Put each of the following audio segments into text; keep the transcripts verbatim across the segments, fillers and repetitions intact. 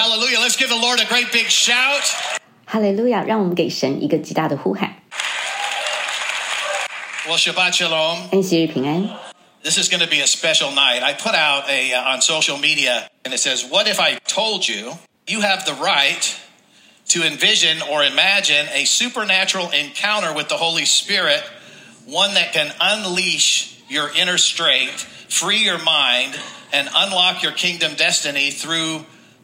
Hallelujah. Let's give the Lord a great big shout. 哈利路亚，让我们给神一个极大的呼喊。 Well, Shabbat Shalom. 安息日平安。 This is going to be a special night. I put out a uh, on social media, and it says, what if I told you you have the right to envision or imagine a supernatural encounter with the Holy Spirit, one that can unleash your inner strength, free your mind, and unlock your kingdom destiny through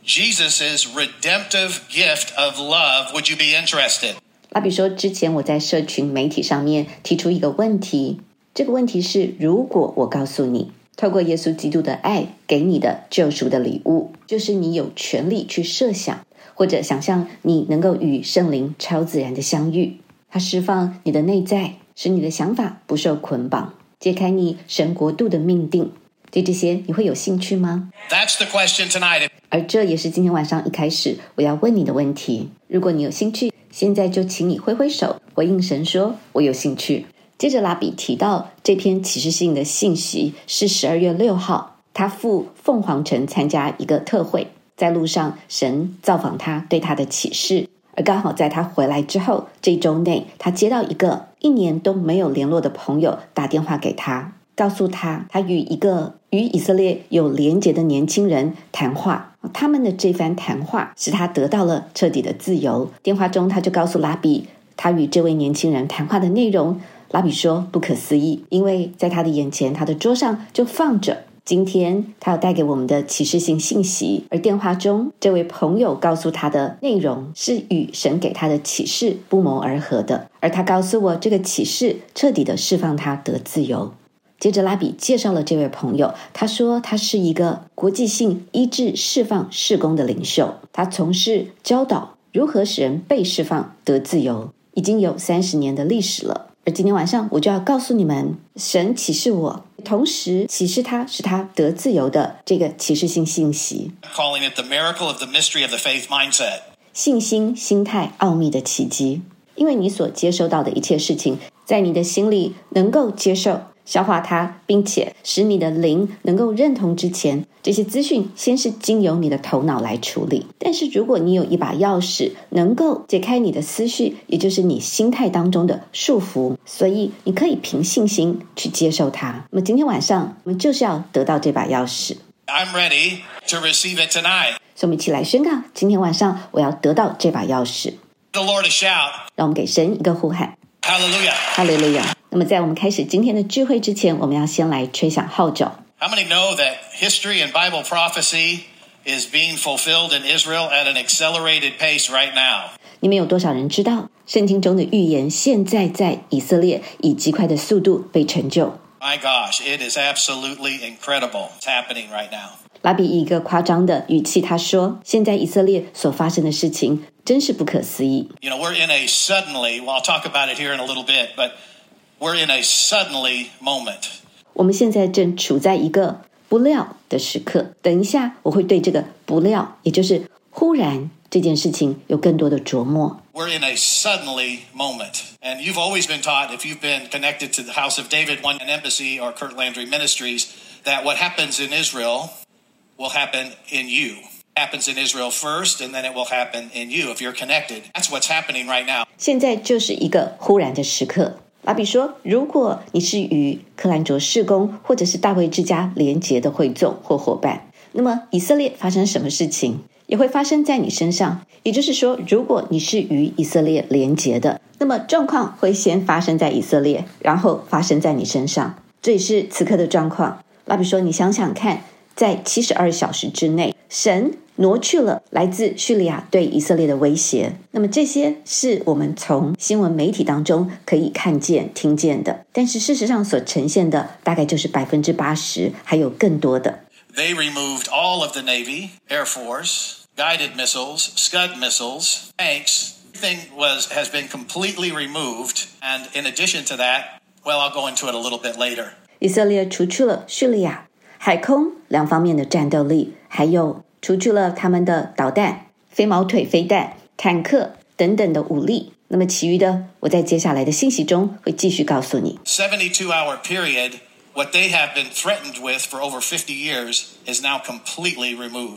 Jesus' redemptive gift of love. Would you be interested? 拉比说，之前我在社群媒体上面提出一个问题，这个问题是，如果我告诉你，透过耶稣基督的爱给你的救赎的礼物，就是你有权利去设想或者想象你能够与圣灵超自然的相遇，它释放你的内在，使你的想法不受捆绑，揭开你神国度的命定。对这些你会有兴趣吗？ That's the question tonight. 而这也是今天晚上一开始我要问你的问题。如果你有兴趣，现在就请你挥挥手回应神说我有兴趣。接着拉比提到这篇启示性的信息是十二月六号，他赴凤凰城参加一个特会，在路上神造访他对他的启示，而刚好在他回来之后这周内，他接到一个一年都没有联络的朋友打电话给他，告诉他他与一个与以色列有连结的年轻人谈话，他们的这番谈话使他得到了彻底的自由。电话中他就告诉拉比他与这位年轻人谈话的内容，拉比说不可思议，因为在他的眼前，他的桌上就放着今天他要带给我们的启示性信息，而电话中这位朋友告诉他的内容是与神给他的启示不谋而合的，而他告诉我这个启示彻底的释放他得自由。接着拉比介绍了这位朋友，他说他是一个国际性医治释放事工的领袖，他从事教导如何使人被释放得自由，已经有三十年的历史了。而今天晚上我就要告诉你们，神启示我，同时启示他使他得自由的这个启示性信息。 Calling it the miracle of the mystery of the faith mindset. 信心心态奥秘的奇迹，因为你所接收到的一切事情，在你的心里能够接受消化它，并且使你的灵能够认同之前，这些资讯先是经由你的头脑来处理。但是如果你有一把钥匙能够解开你的思绪，也就是你心态当中的束缚，所以你可以凭信心去接受它。那么今天晚上我们就是要得到这把钥匙。 I'm ready to receive it tonight. 所以我们一起来宣告，今天晚上我要得到这把钥匙。 The Lord a shout. 让我们给神一个呼喊。 Hallelujah. 哈利路亚。那么在我们开始今天的聚会之前，我们要先来吹响号角。 How many know that history and Bible prophecy is being fulfilled in Israel at an accelerated pace right now? 你们有多少人知道圣经中的预言现在在以色列以极快的速度被成就？ My gosh, it is absolutely incredible. It's happening right now. 拉比以一个夸张的语气他说，现在以色列所发生的事情真是不可思议。 You know, we're in a suddenly, well, I'll talk about it here in a little bit, but we're in a suddenly moment. 我们现在正处在一个不料的时刻，等一下我会对这个不料，也就是忽然这件事情有更多的琢磨。 We're in a suddenly moment. And you've always been taught, if you've been connected to the House of David, One Embassy, or Kurt Landry Ministries, that what happens in Israel will happen in you. Happens in Israel first, and then it will happen in you if you're connected. That's what's happening right now. 现在就是一个忽然的时刻。拉比说，如果你是与克兰卓事工或者是大卫之家连结的会众或伙伴，那么以色列发生什么事情也会发生在你身上。也就是说，如果你是与以色列连结的，那么状况会先发生在以色列，然后发生在你身上。这也是此刻的状况。拉比说，你想想看，在七十二小时之内，神挪去了来自叙利亚对以色列的威胁。那么这些是我们从新闻媒体当中可以看见听见的，但是事实上所呈现的大概就是百分之八十，还有更多的。 They removed all of the Navy, Air Force, guided missiles, Scud missiles, tanks. Everything was has been completely removed. And in addition to that, well, I'll go into it a little bit later. 以色列除去了叙利亚海空两方面的战斗力，还有除去了他们的导弹、飞毛腿飞弹、坦克等等的武力。那么其余的，我在接下来的信息中会继续告诉你。 seventy-two hour period, what they have been threatened with for over fifty years is now completely removed.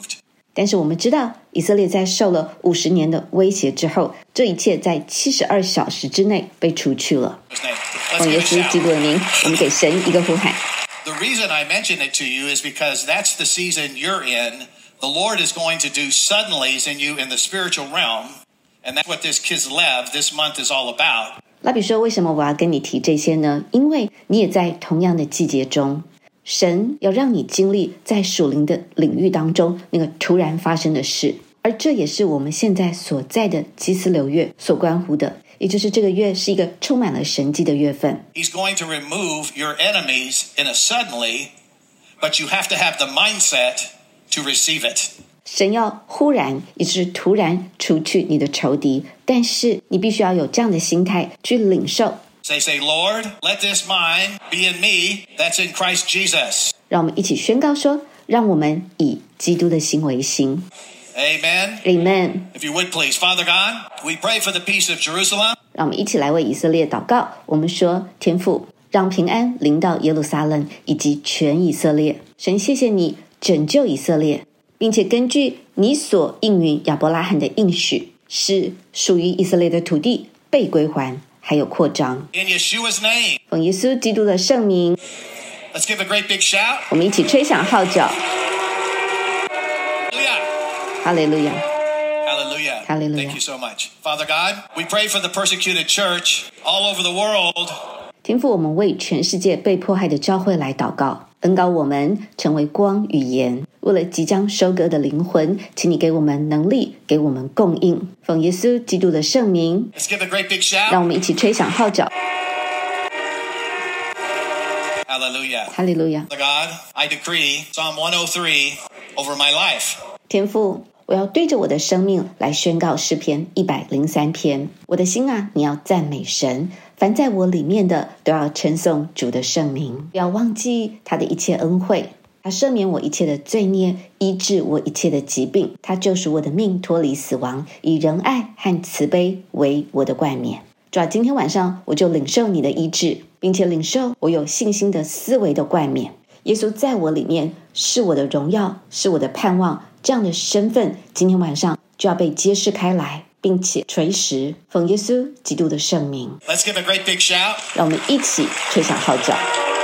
但是我们知道，以色列在受了五十年的威胁之后，这一切在七十二小时之内被除去了。奉耶稣基督的名，我们给神一个呼喊。 The reason I mention it to you is because that's the season you're in. The Lord is going to do suddenlies in you in the spiritual realm, and that's what this Kislev this month is all about. 拉比说，为什么我要跟你提这些呢？因为你也在同样的季节中，神要让你经历在属灵的领域当中那个突然发生的事，而这也是我们现在所在的基斯流月所关乎的，也就是这个月是一个充满了神迹的月份。 He's going to remove your enemies in a suddenly, but you have to have the mindset to receive it. 神要忽然也就是突然除去你的仇敌，但是你必须要有这样的心态去领受。 Say, say, Lord, let this mind be in me that's in Christ Jesus. 让我们一起宣告说，让我们以基督的心为心。 Amen. Amen. If you would please, Father God, we pray for the peace of Jerusalem. 让我们一起来为以色列祷告。我们说，天父，让平安临到耶路撒冷以及全以色列。神，谢谢你拯救以色列，并且根据你所应允亚伯拉罕的应许，使属于以色列的土地被归还，还有扩张。 In Yeshua's name. 奉耶稣基督的圣名， Let's give a great big shout. 我们一起吹响号角。 Hallelujah. 哈利路亚。 Hallelujah. Hallelujah. Thank you so much. Father God, we pray for the persecuted church all over the world. 天父，我们为全世界被迫害的教会来祷告，恩膏我们成为光与盐。为了即将收割的灵魂，请你给我们能力，给我们供应。奉耶稣基督的圣名， Let's give a great big 让 shout. 我们一起吹响号角。 Hallelujah. 哈利路亚。 Father God, I decree Psalm one oh three over my life. 天父，我要对着我的生命来宣告诗篇一百零三篇。我的心啊，你要赞美神，凡在我里面的都要称颂主的圣名，不要忘记他的一切恩惠。他赦免我一切的罪孽，医治我一切的疾病，他救赎我的命脱离死亡，以仁爱和慈悲为我的冠冕。主啊，今天晚上我就领受你的医治，并且领受我有信心的思维的冠冕。耶稣在我里面是我的荣耀，是我的盼望，这样的身份今天晚上就要被揭示开来，并且垂实。奉耶稣基督的圣名， Let's give a great big shout. 让我们一起吹响号角。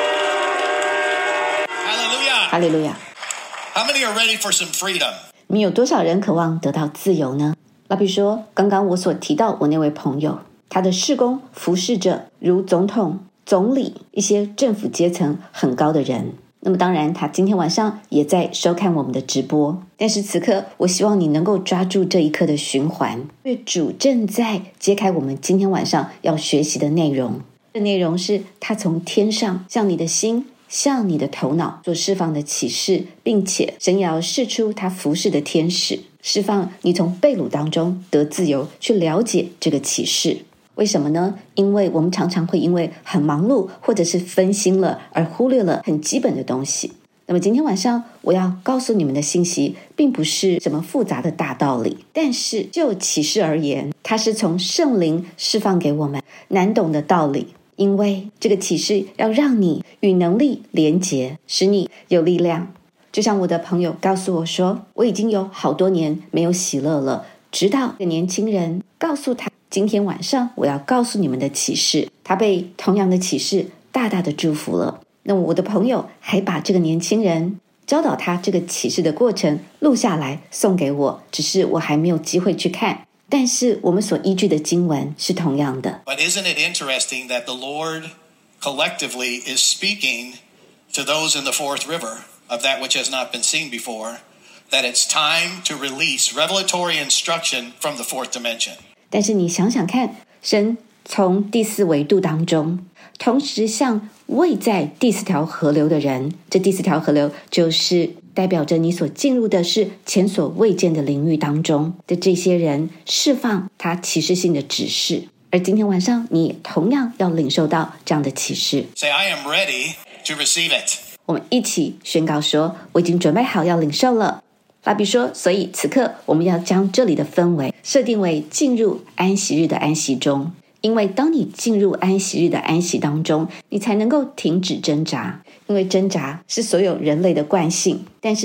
Hallelujah. 哈利路亚。 How many are ready for some freedom? 你们有多少人渴望得到自由呢？拉比说，刚刚我所提到我那位朋友，他的事工服侍着如总统、总理一些政府阶层很高的人。那么当然他今天晚上也在收看我们的直播，但是此刻我希望你能够抓住这一刻的循环，因为主正在揭开我们今天晚上要学习的内容。这内容是他从天上向你的心，向你的头脑所释放的启示，并且神也要释出他服侍的天使，释放你从被掳当中得自由，去了解这个启示。为什么呢？因为我们常常会因为很忙碌或者是分心了而忽略了很基本的东西。那么今天晚上我要告诉你们的信息并不是什么复杂的大道理，但是就启示而言，它是从圣灵释放给我们难懂的道理，因为这个启示要让你与能力连结，使你有力量。就像我的朋友告诉我说，我已经有好多年没有喜乐了，直到一个年轻人告诉他，今天晚上我要告诉你们的启示，他被同样的启示大大的祝福了。那么我的朋友还把这个年轻人教导他这个启示的过程录下来送给我，只是我还没有机会去看，但是我们所依据的经文是同样的。 But isn't it interesting that the Lord collectively is speaking to those in the fourth river of that which has not been seen before, that it's time to release revelatory instruction from the fourth dimension. 但是你想想看，神从第四维度当中同时向位在第四条河流的人，这第四条河流就是代表着你所进入的是前所未见的领域当中的这些人，释放他启示性的指示。而今天晚上你也同样要领受到这样的启示。 Say, I am ready to receive it. 我们一起宣告说，我已经准备好要领受了。拉比说，所以此刻我们要将这里的氛围设定为进入安息日的安息中，因为当你进入安息日的安息当中，你才能够停止挣扎，因为挣扎是所有人类的惯性，但是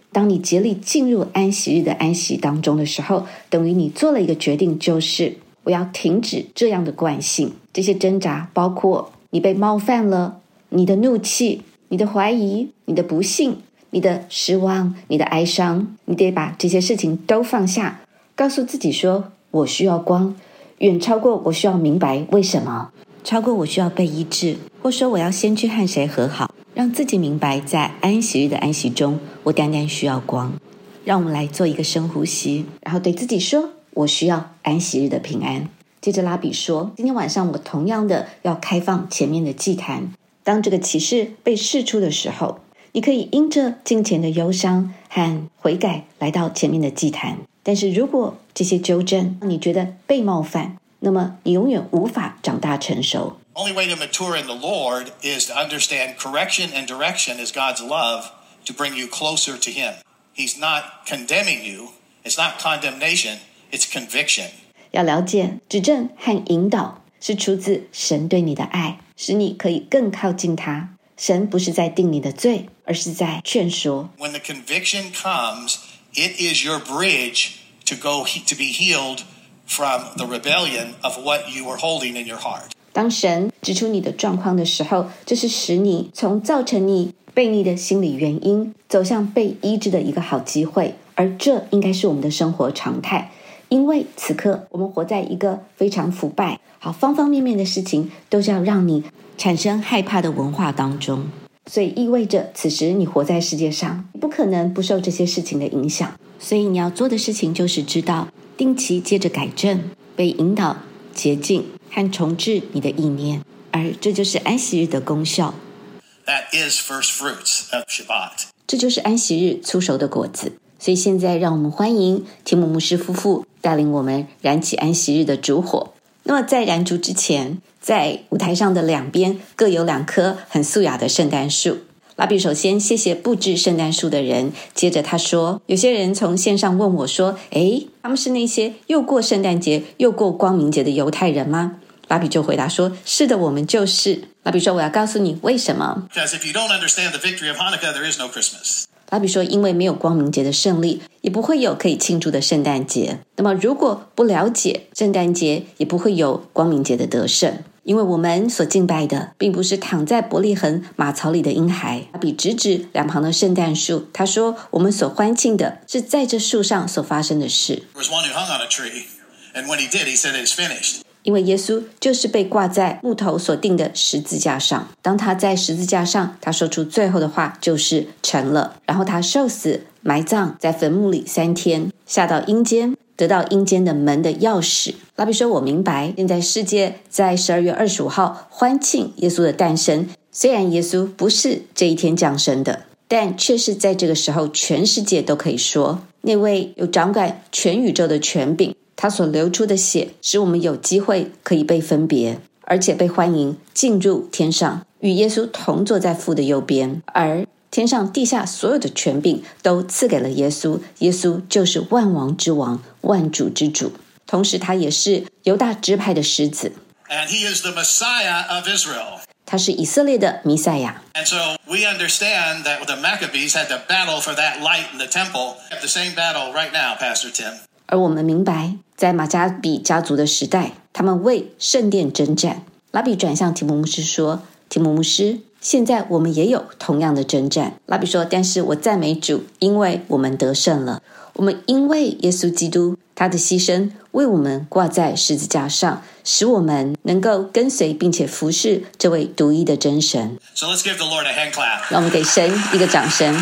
当你竭力进入安息日的安息当中的时候，等于你做了一个决定，就是我要停止这样的惯性。这些挣扎包括你被冒犯了，你的怒气，你的怀疑，你的不幸，你的失望，你的哀伤，你得把这些事情都放下，告诉自己说，我需要光，远超过我需要明白为什么，超过我需要被医治，或说我要先去和谁和好，让自己明白在安息日的安息中，我单单需要光。让我们来做一个深呼吸，然后对自己说，我需要安息日的平安。接着拉比说，今天晚上我同样的要开放前面的祭坛，当这个启示被释出的时候，你可以因着敬虔的忧伤和悔改来到前面的祭坛。但是如果这些纠正你觉得被冒犯，那么你永远无法长大成熟。 Only way to mature in the Lord is to understand correction and direction is God's love to bring you closer to Him. He's not condemning you. It's not condemnation. It's conviction. 要了解指正和引导是出自神对你的爱，使你可以更靠近他。神不是在定你的罪，而是在劝说。 When the conviction comes, it is your bridge to go to be healed from the rebellion of what you were holding in your heart. 当神指出你的状况的时候，这是使你从造成你悖逆的心理原因走向被医治的一个好机会，而这应该是我们的生活常态。因为此刻我们活在一个非常腐败，好，方方面面的事情都是要让你产生害怕的文化当中，所以意味着此时你活在世界上，不可能不受这些事情的影响。所以你要做的事情就是知道，定期接着改正，被引导洁净和重置你的意念，而这就是安息日的功效。 That is first fruits of Shabbat. 这就是安息日初熟的果子。所以现在让我们欢迎提姆牧师夫妇带领我们燃起安息日的烛火。那么在燃烛之前，在舞台上的两边各有两棵很素雅的圣诞树。拉比首先谢谢布置圣诞树的人，接着他说，有些人从线上问我说，诶，他们是那些又过圣诞节又过光明节的犹太人吗？拉比就回答说，是的，我们就是。拉比说，我要告诉你为什么。 Because if you don't understand the victory of Hanukkah, there is no Christmas. 拉比说，因为没有光明节的胜利，也不会有可以庆祝的圣诞节。那么如果不了解圣诞节，也不会有光明节的得胜。因为我们所敬拜的并不是躺在伯利恒马槽里的婴孩。拉比直指两旁的圣诞树，他说，我们所欢庆的是在这树上所发生的事。 There was one who hung on a tree, and when he did, he said it's finished. 因为耶稣就是被挂在木头所钉的十字架上，当他在十字架上，他说出最后的话就是成了。然后他受死埋葬在坟墓里三天，下到阴间，得到阴间的门的钥匙。拉比说，我明白现在世界在十二月二十五号欢庆耶稣的诞生，虽然耶稣不是这一天降生的，但却是在这个时候全世界都可以说，那位有掌管全宇宙的权柄，他所流出的血使我们有机会可以被分别，而且被欢迎进入天上，与耶稣同坐在父的右边。而天上地下所有的权柄都赐给了耶稣，耶稣就是万王之王，万主之主，同时他也是犹大支派的狮子， And he is the Messiah of Israel. 他是以色列的弥赛亚。 And so we understand that the Maccabees had to battle for that light in the temple. We have the same battle right now, Pastor Tim. 而我们明白，在马加比家族的时代，他们为圣殿征战。拉比转向提姆牧师说，提姆牧师，现在我们也有同样的征战。拉比说，但是我赞美主，因为我们得胜了。我们因为耶稣基督他的牺牲，为我们挂在十字架上，使我们能够跟随并且服侍这位独一的真神。 So let's give the Lord a hand clap. 让我们给神一个掌声。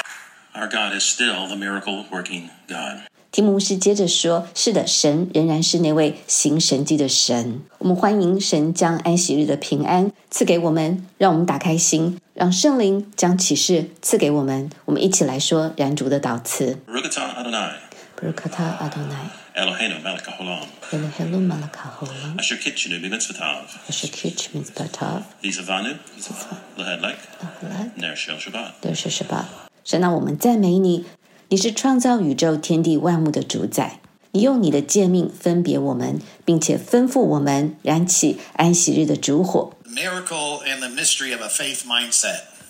Our God is still the miracle-working God. 提姆牧师接着说，是的，神仍然是那位行神迹的神。我们欢迎神将安息日的平安赐给我们，让我们打开心，让圣灵将启示赐给我们。我们一起来说燃烛的祷词。 Baruch atah Adonai. Baruch atah Adonai. Eloheinu melech haolam. Eloheinu melech haolam. Asher kitchenu b'mitzvotav. Asher kitch mitzvotav. V'zavanu l'hadlek ner shel Shabbat. ner shel Shabbat. 神啊，我们赞美你，你是创造宇宙天地万物的主宰，你用你的诫命分别我们，并且吩咐我们燃起安息日的烛火。 The miracle and the mystery of a faith mindset.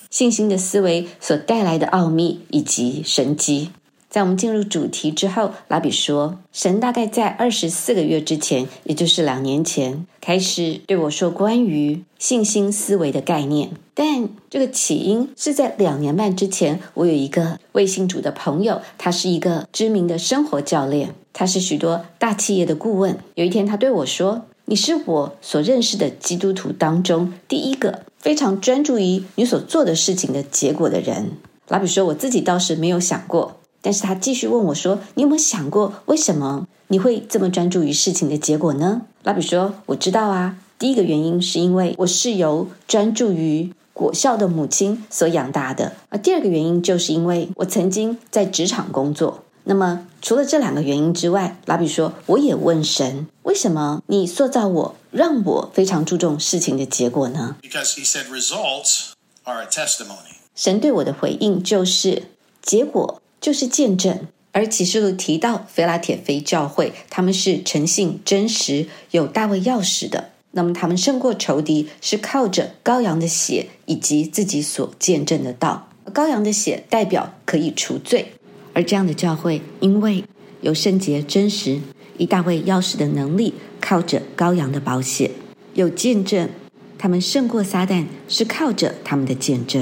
信心的思维所带来的奥秘以及神迹。在我们进入主题之后，拉比说，神大概在二十四个月之前，也就是两年前，开始对我说关于信心思维的概念。但这个起因是在两年半之前，我有一个未信主的朋友，他是一个知名的生活教练，他是许多大企业的顾问。有一天他对我说，你是我所认识的基督徒当中第一个非常专注于你所做的事情的结果的人。拉比说，我自己倒是没有想过，但是他继续问我说，你有没有想过为什么你会这么专注于事情的结果呢？拉比说，我知道啊，第一个原因是因为我是由专注于果效的母亲所养大的，而第二个原因就是因为我曾经在职场工作。那么除了这两个原因之外，拉比说，我也问神，为什么你塑造我，让我非常注重事情的结果呢？ Because he said results are a testimony. 神对我的回应就是结果就是见证。而启示录提到腓拉铁非教会，他们是诚信真实有大卫钥匙的，那么他们胜过仇敌是靠着羔羊的血以及自己所见证的道。羔羊的血代表可以除罪，而这样的教会因为有圣洁真实以大卫钥匙的能力，靠着羔羊的宝血有见证，他们胜过撒旦是靠着他们的见证。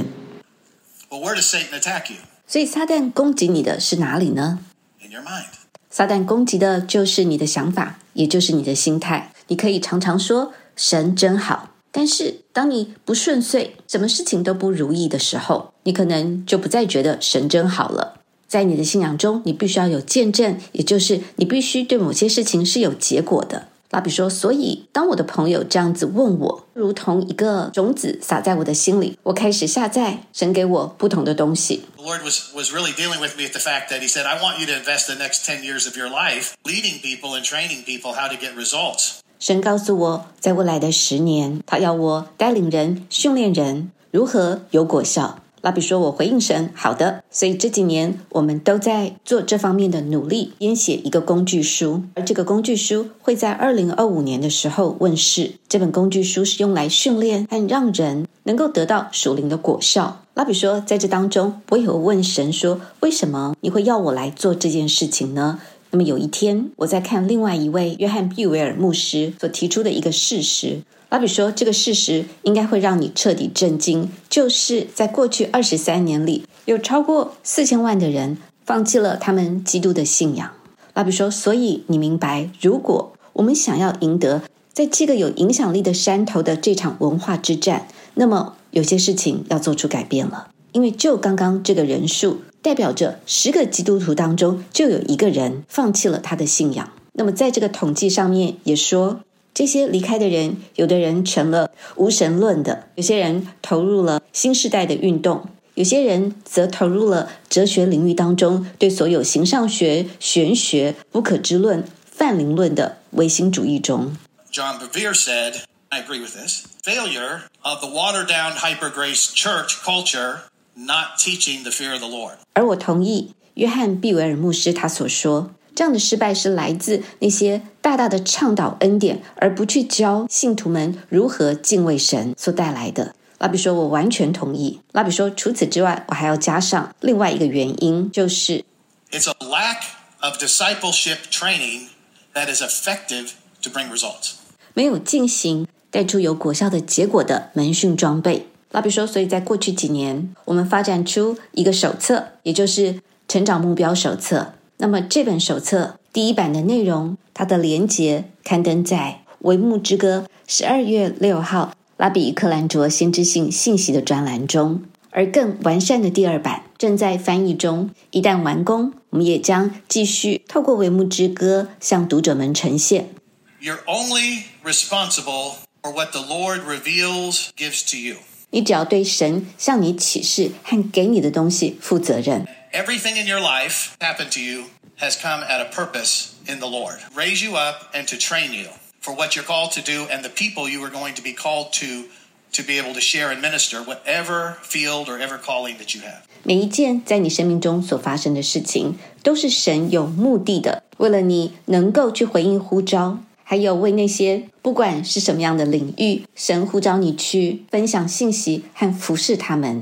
Well, where does Satan attack you? 所以撒旦攻击你的是哪里呢？ In your mind. 撒旦攻击的就是你的想法，也就是你的心态。你可以常常说神真好，但是当你不顺遂，什么事情都不如意的时候，你可能就不再觉得神真好了。在你的信仰中，你必须要有见证，也就是你必须对某些事情是有结果的。拉比说，所以当我的朋友这样子问我，如同一个种子撒在我的心里，我开始下载神给我不同的东西。 The Lord was, was really dealing with me at the fact that he said, I want you to invest the next ten years of your life leading people and training people how to get results. 神告诉我，在未来的十年，他要我带领人、训练人如何有果效。拉比说，我回应神，好的。所以这几年我们都在做这方面的努力，编写一个工具书，而这个工具书会在二零二五年的时候问世。这本工具书是用来训练和让人能够得到属灵的果效。拉比说，在这当中我也会问神说，为什么你会要我来做这件事情呢？那么有一天我在看另外一位约翰毕维尔牧师所提出的一个事实，拉比说，这个事实应该会让你彻底震惊，就是在过去二十三年里，有超过四千万的人放弃了他们基督的信仰。拉比说，所以你明白，如果我们想要赢得在这个有影响力的山头的这场文化之战，那么有些事情要做出改变了。因为就刚刚这个人数，代表着十个基督徒当中就有一个人放弃了他的信仰。那么在这个统计上面也说，这些离开的人，有的人成了无神论的，有些人投入了新时代的运动，有些人则投入了哲学领域当中对所有形上学、玄学、不可知论、泛灵论的唯心主义中。 John Bevere said, I agree with this, failure of the watered-down hyper-grace church culture not teaching the fear of the Lord. 而我同意约翰毕维尔牧师他所说，这样的失败是来自那些大大的倡导恩典，而不去教信徒们如何敬畏神所带来的。拉比说，我完全同意。拉比说，除此之外，我还要加上另外一个原因，就是 It's a lack of discipleship training that is effective to bring results. 没有进行带出有果效的结果的门训装备。拉比说，所以在过去几年，我们发展出一个手册，也就是成长目标手册。那么这本手册第一版的内容，它的连结刊登在维牧之歌十二月六号拉比克兰卓先知性信息的专栏中，而更完善的第二版正在翻译中，一旦完工，我们也将继续透过维牧之歌向读者们呈现。 You're only responsible for what the Lord reveals, gives to you. 你只要对神向你启示和给你的东西负责任。 Everything in your life happened to you has come at a purpose in the Lord. Raise you up and to train you for what you're called to do and the people you are going to be called to to be able to share and minister whatever field or ever calling that you have. 每一件在你生命中所发生的事情，都是神有目的的，为了你能够去回应呼召，还有为那些不管是什么样的领域，神呼召你去分享信息和服侍他们。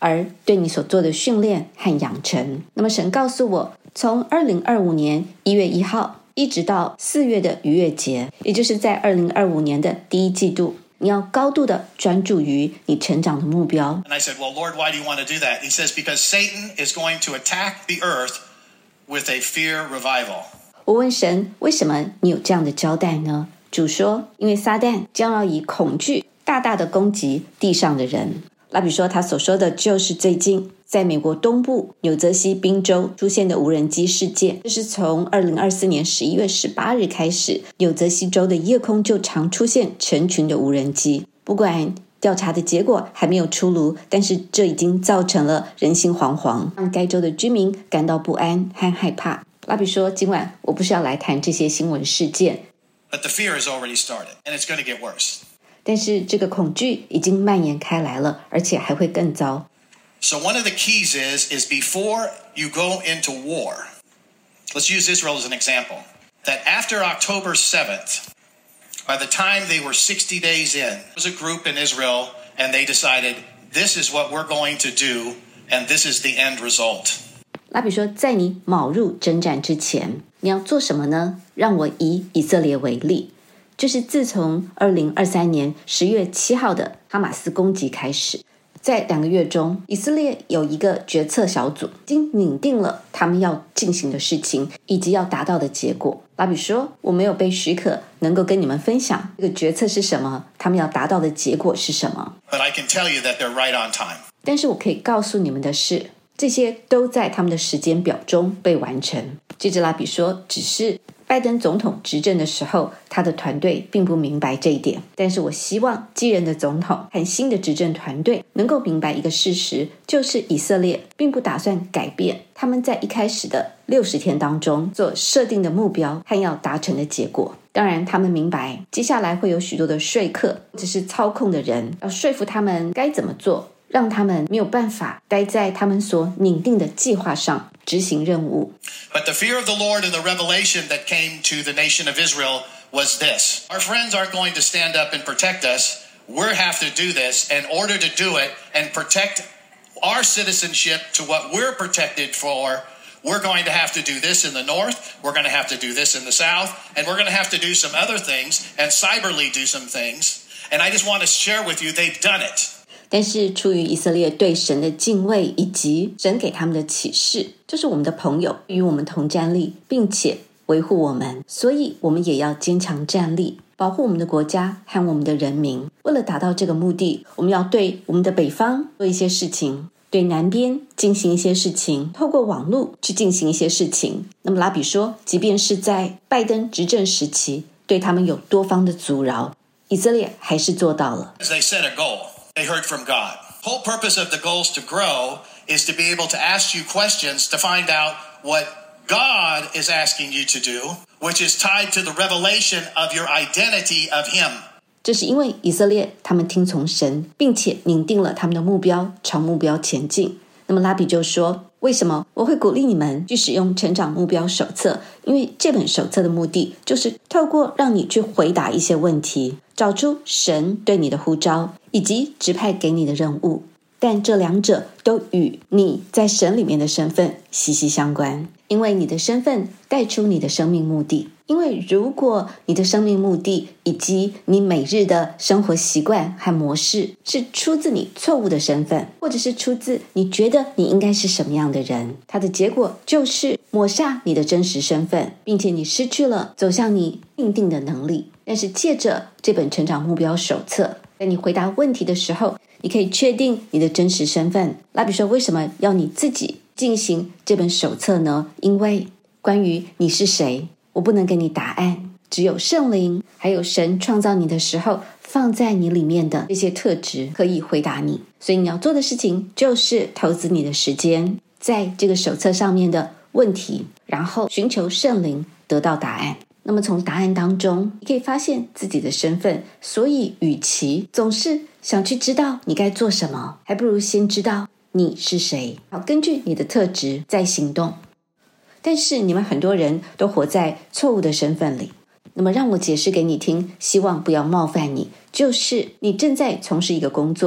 而对你所做的训练和养成。那么神告诉我，从二零二五年一月一号一直到四月的逾越节，也就是在二零二五年的第一季度，你要高度的专注于你成长的目标。 And I said, well, Lord, why do you want to do that? He says, because Satan is going to attack the earth with a fear revival. 我问神，为什么你有这样的交代呢？主说，因为撒旦将要以恐惧大大的攻击地上的人。拉比说，他所说的就是最近在美国东部纽泽西宾州出现的无人机事件。这是从二零二四年十一月十八日开始，纽泽西州的夜空就常出现成群的无人机。不管调查的结果还没有出炉，但是这已经造成了人心惶惶，让该州的居民感到不安和害怕。拉比说，今晚我不是要来谈这些新闻事件， But the fear has already started, and it's going to get worse. 但是这个恐惧已经蔓延开来了，而且还会更糟。 So one of the keys is, is before you go into war, let's use Israel as an example, that after October seventh, by the time they were sixty days in, there was a group in Israel, and they decided, this is what we're going to do, and this is the end result. 拉比说，在你卯入征战之前，你要做什么呢？让我以以色列为例，就是自从二零二三年十月七号的哈马斯攻击开始，在两个月中，以色列有一个决策小组已经拟定了他们要进行的事情以及要达到的结果。拉比说，我没有被许可能够跟你们分享这个决策是什么，他们要达到的结果是什么。 But I can tell you that they're right on time. 但是我可以告诉你们的是，这些都在他们的时间表中被完成。接着拉比说，只是拜登总统执政的时候，他的团队并不明白这一点，但是我希望继任的总统和新的执政团队能够明白一个事实，就是以色列并不打算改变他们在一开始的六十天当中所设定的目标和要达成的结果。当然他们明白接下来会有许多的说客或者是操控的人，要说服他们该怎么做，让他们没有办法待在他们所拟定的计划上执行任务。 But the fear of the Lord and the revelation that came to the nation of Israel was this. Our friends aren't going to stand up and protect us. We have to do this in order to do it and protect our citizenship to what we're protected for. We're going to have to do this in the north, we're going to have to do this in the south, and we're going to have to do some other things and cyberly do some things. And I just want to share with you, they've done it. 但是出于以色列对神的敬畏以及神给他们的启示，就是我们的朋友与我们同站立，并且维护我们，所以我们也要坚强站立，保护我们的国家和我们的人民。为了达到这个目的，我们要对我们的北方做一些事情，对南边进行一些事情，透过网络去进行一些事情。那么拉比说，即便是在拜登执政时期，对他们有多方的阻挠，以色列还是做到了。 As they set a goal, they heard from God. The whole purpose of the goals to grow is to be able to ask you questions to find out what God is asking you to do, which is tied to the revelation of your identity of Him. 这是因为以色列他们听从神，并且拟定了他们的目标，朝目标前进。那么拉比就说，为什么我会鼓励你们去使用成长目标手册？因为这本手册的目的就是透过让你去回答一些问题，找出神对你的呼召以及指派给你的任务，但这两者都与你在神里面的身份息息相关，因为你的身份带出你的生命目的。因为如果你的生命目的以及你每日的生活习惯和模式是出自你错误的身份，或者是出自你觉得你应该是什么样的人，它的结果就是抹煞你的真实身份，并且你失去了走向你命定的能力。但是借着这本成长目标手册，在你回答问题的时候，你可以确定你的真实身份。拉比说，为什么要你自己进行这本手册呢？因为关于你是谁，我不能给你答案，只有圣灵还有神创造你的时候放在你里面的这些特质可以回答你。所以你要做的事情就是投资你的时间在这个手册上面的问题，然后寻求圣灵得到答案。那么从答案当中你可以发现自己的身份，所以与其总是想去知道你该做什么，还不如先知道你是谁，好根据你的特质再行动。但是你们很多人都活在错误的身份里，那么让我解释给你听，希望不要冒犯你，就是你正在从事一个工作，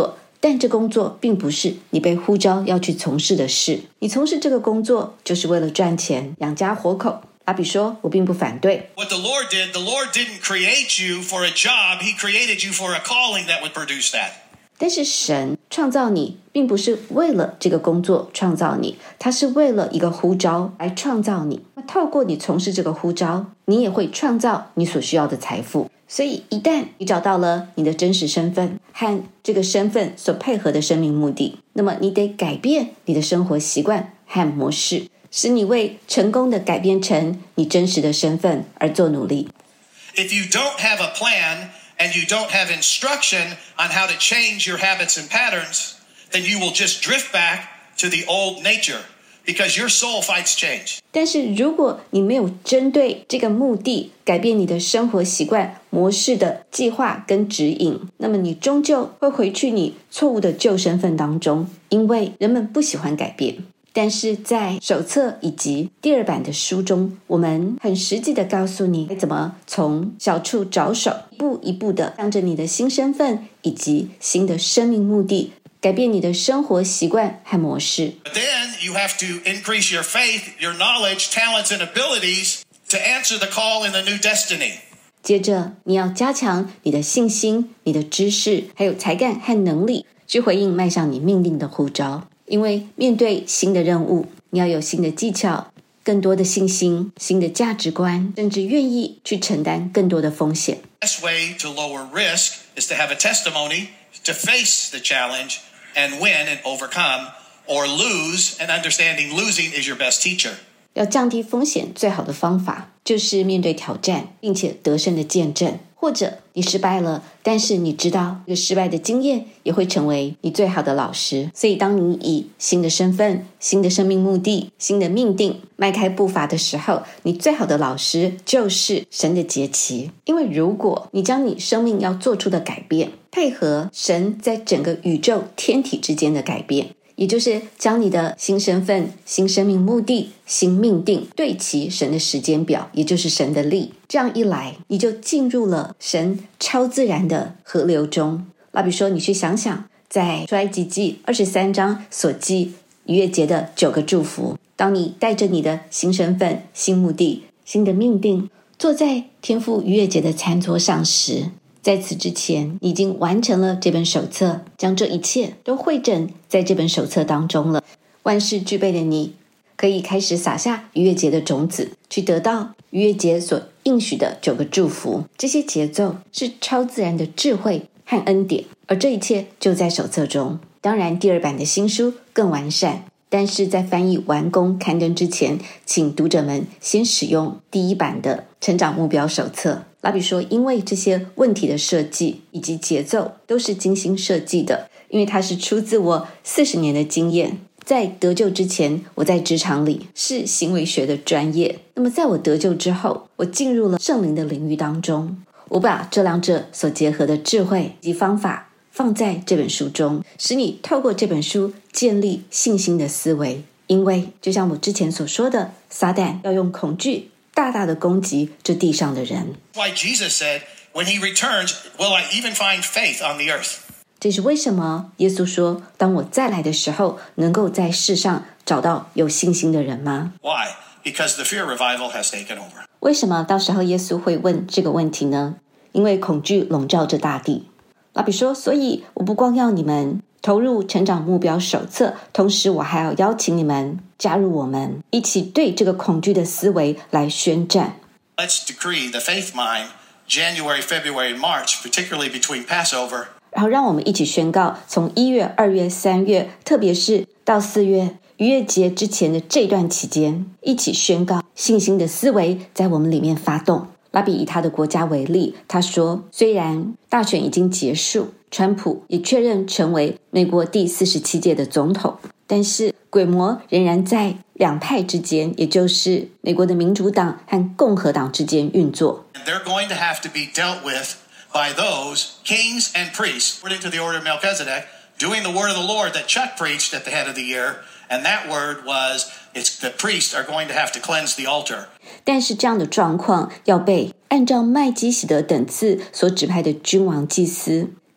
但这工作并不是你被呼召要去从事的事。你从事这个工作就是为了赚钱，养家活口。阿比说，我并不反对。 What the Lord did, the Lord didn't create you for a job, He created you for a calling that would produce that. 但是神创造你并不是为了这个工作创造你，他是为了一个呼召来创造你。透过你从事这个呼召，你也会创造你所需要的财富。所以一旦你找到了你的真实身份和这个身份所配合的生命目的，那么你得改变你的生活习惯和模式，使你为成功的改变成你真实的身份而做努力。 If you don't have a plan and you don't have instruction on how to change your habits and patterns, then you will just drift back to the old nature because your soul fights change. 但是如果你没有针对这个目的改变你的生活习惯模式的计划跟指引，那么你终究会回去你错误的旧身份当中，因为人们不喜欢改变。但是在手册以及第二版的书中，我们很实际的告诉你怎么从小处着手，一步一步的向着你的新身份以及新的生命目的改变你的生活习惯和模式。 But then you have to increase your faith, your knowledge, talents, and abilities to answer the call in the new destiny. 接着你要加强你的信心、你的知识还有才干和能力，去回应迈向你命令的呼召。因为面对新的任务，你要有新的技巧、更多的信心、新的价值观，甚至愿意去承担更多的风险。 The best way to lower risk is to have a testimony to face the challenge and win and overcome, or lose, and understanding losing is your best teacher. 要降低风险最好的方法就是面对挑战并且得胜的见证。或者你失败了，但是你知道这个失败的经验也会成为你最好的老师。所以当你以新的身份、新的生命目的、新的命定迈开步伐的时候，你最好的老师就是神的节期。因为如果你将你生命要做出的改变配合神在整个宇宙天体之间的改变，也就是将你的新身份、新生命目的、新命定对齐神的时间表，也就是神的力。这样一来，你就进入了神超自然的河流中。好比说，你去想想，在出埃及记二十三章所记逾越节的九个祝福，当你带着你的新身份、新目的、新的命定，坐在天父逾越节的餐桌上时，在此之前，你已经完成了这本手册，将这一切都汇整在这本手册当中了。万事俱备的你，可以开始撒下逾越节的种子，去得到逾越节所应许的九个祝福。这些节奏是超自然的智慧和恩典，而这一切就在手册中。当然，第二版的新书更完善，但是在翻译完工刊登之前，请读者们先使用第一版的成长目标手册。拉比说，因为这些问题的设计以及节奏都是精心设计的，因为它是出自我四十年的经验。在得救之前，我在职场里是行为学的专业，那么在我得救之后，我进入了圣灵的领域当中，我把这两者所结合的智慧及方法放在这本书中，使你透过这本书建立信心的思维。因为就像我之前所说的，撒旦要用恐惧大大的攻击这地上的人。 Why Jesus said, when he returns, will I even find faith on the earth? 这是为什么耶稣说，当我再来的时候，能够在世上找到有信心的人吗？ Why? Because the fear revival has taken over. 为什么到时候耶稣会问这个问题呢？因为恐惧笼罩着大地。拉比说，所以我不光要你们投入成长目标手册，同时我还要邀请你们加入我们，一起对这个恐惧的思维来宣战。 Let's decree the faith mind, January, February, March, particularly between Passover. 然后让我们一起宣告，从一月、二月、三月，特别是到四月逾越节之前的这段期间，一起宣告信心的思维在我们里面发动。拉比以他的国家为例，他说，虽然大选已经结束，川普也确认成为美国第四十七届的总统，但是鬼魔仍然在两派之间，也就是美国的民主党和共和党之间运作。 And they're going to have to be dealt with by those kings and priests, according to the order of Melchizedek, doing the word of the Lord that Chuck preached at the head of the year. And that word was, it's the priests are going to have to cleanse the altar. 但是这样的状况要被按照麦基洗德等次所指派的君王祭司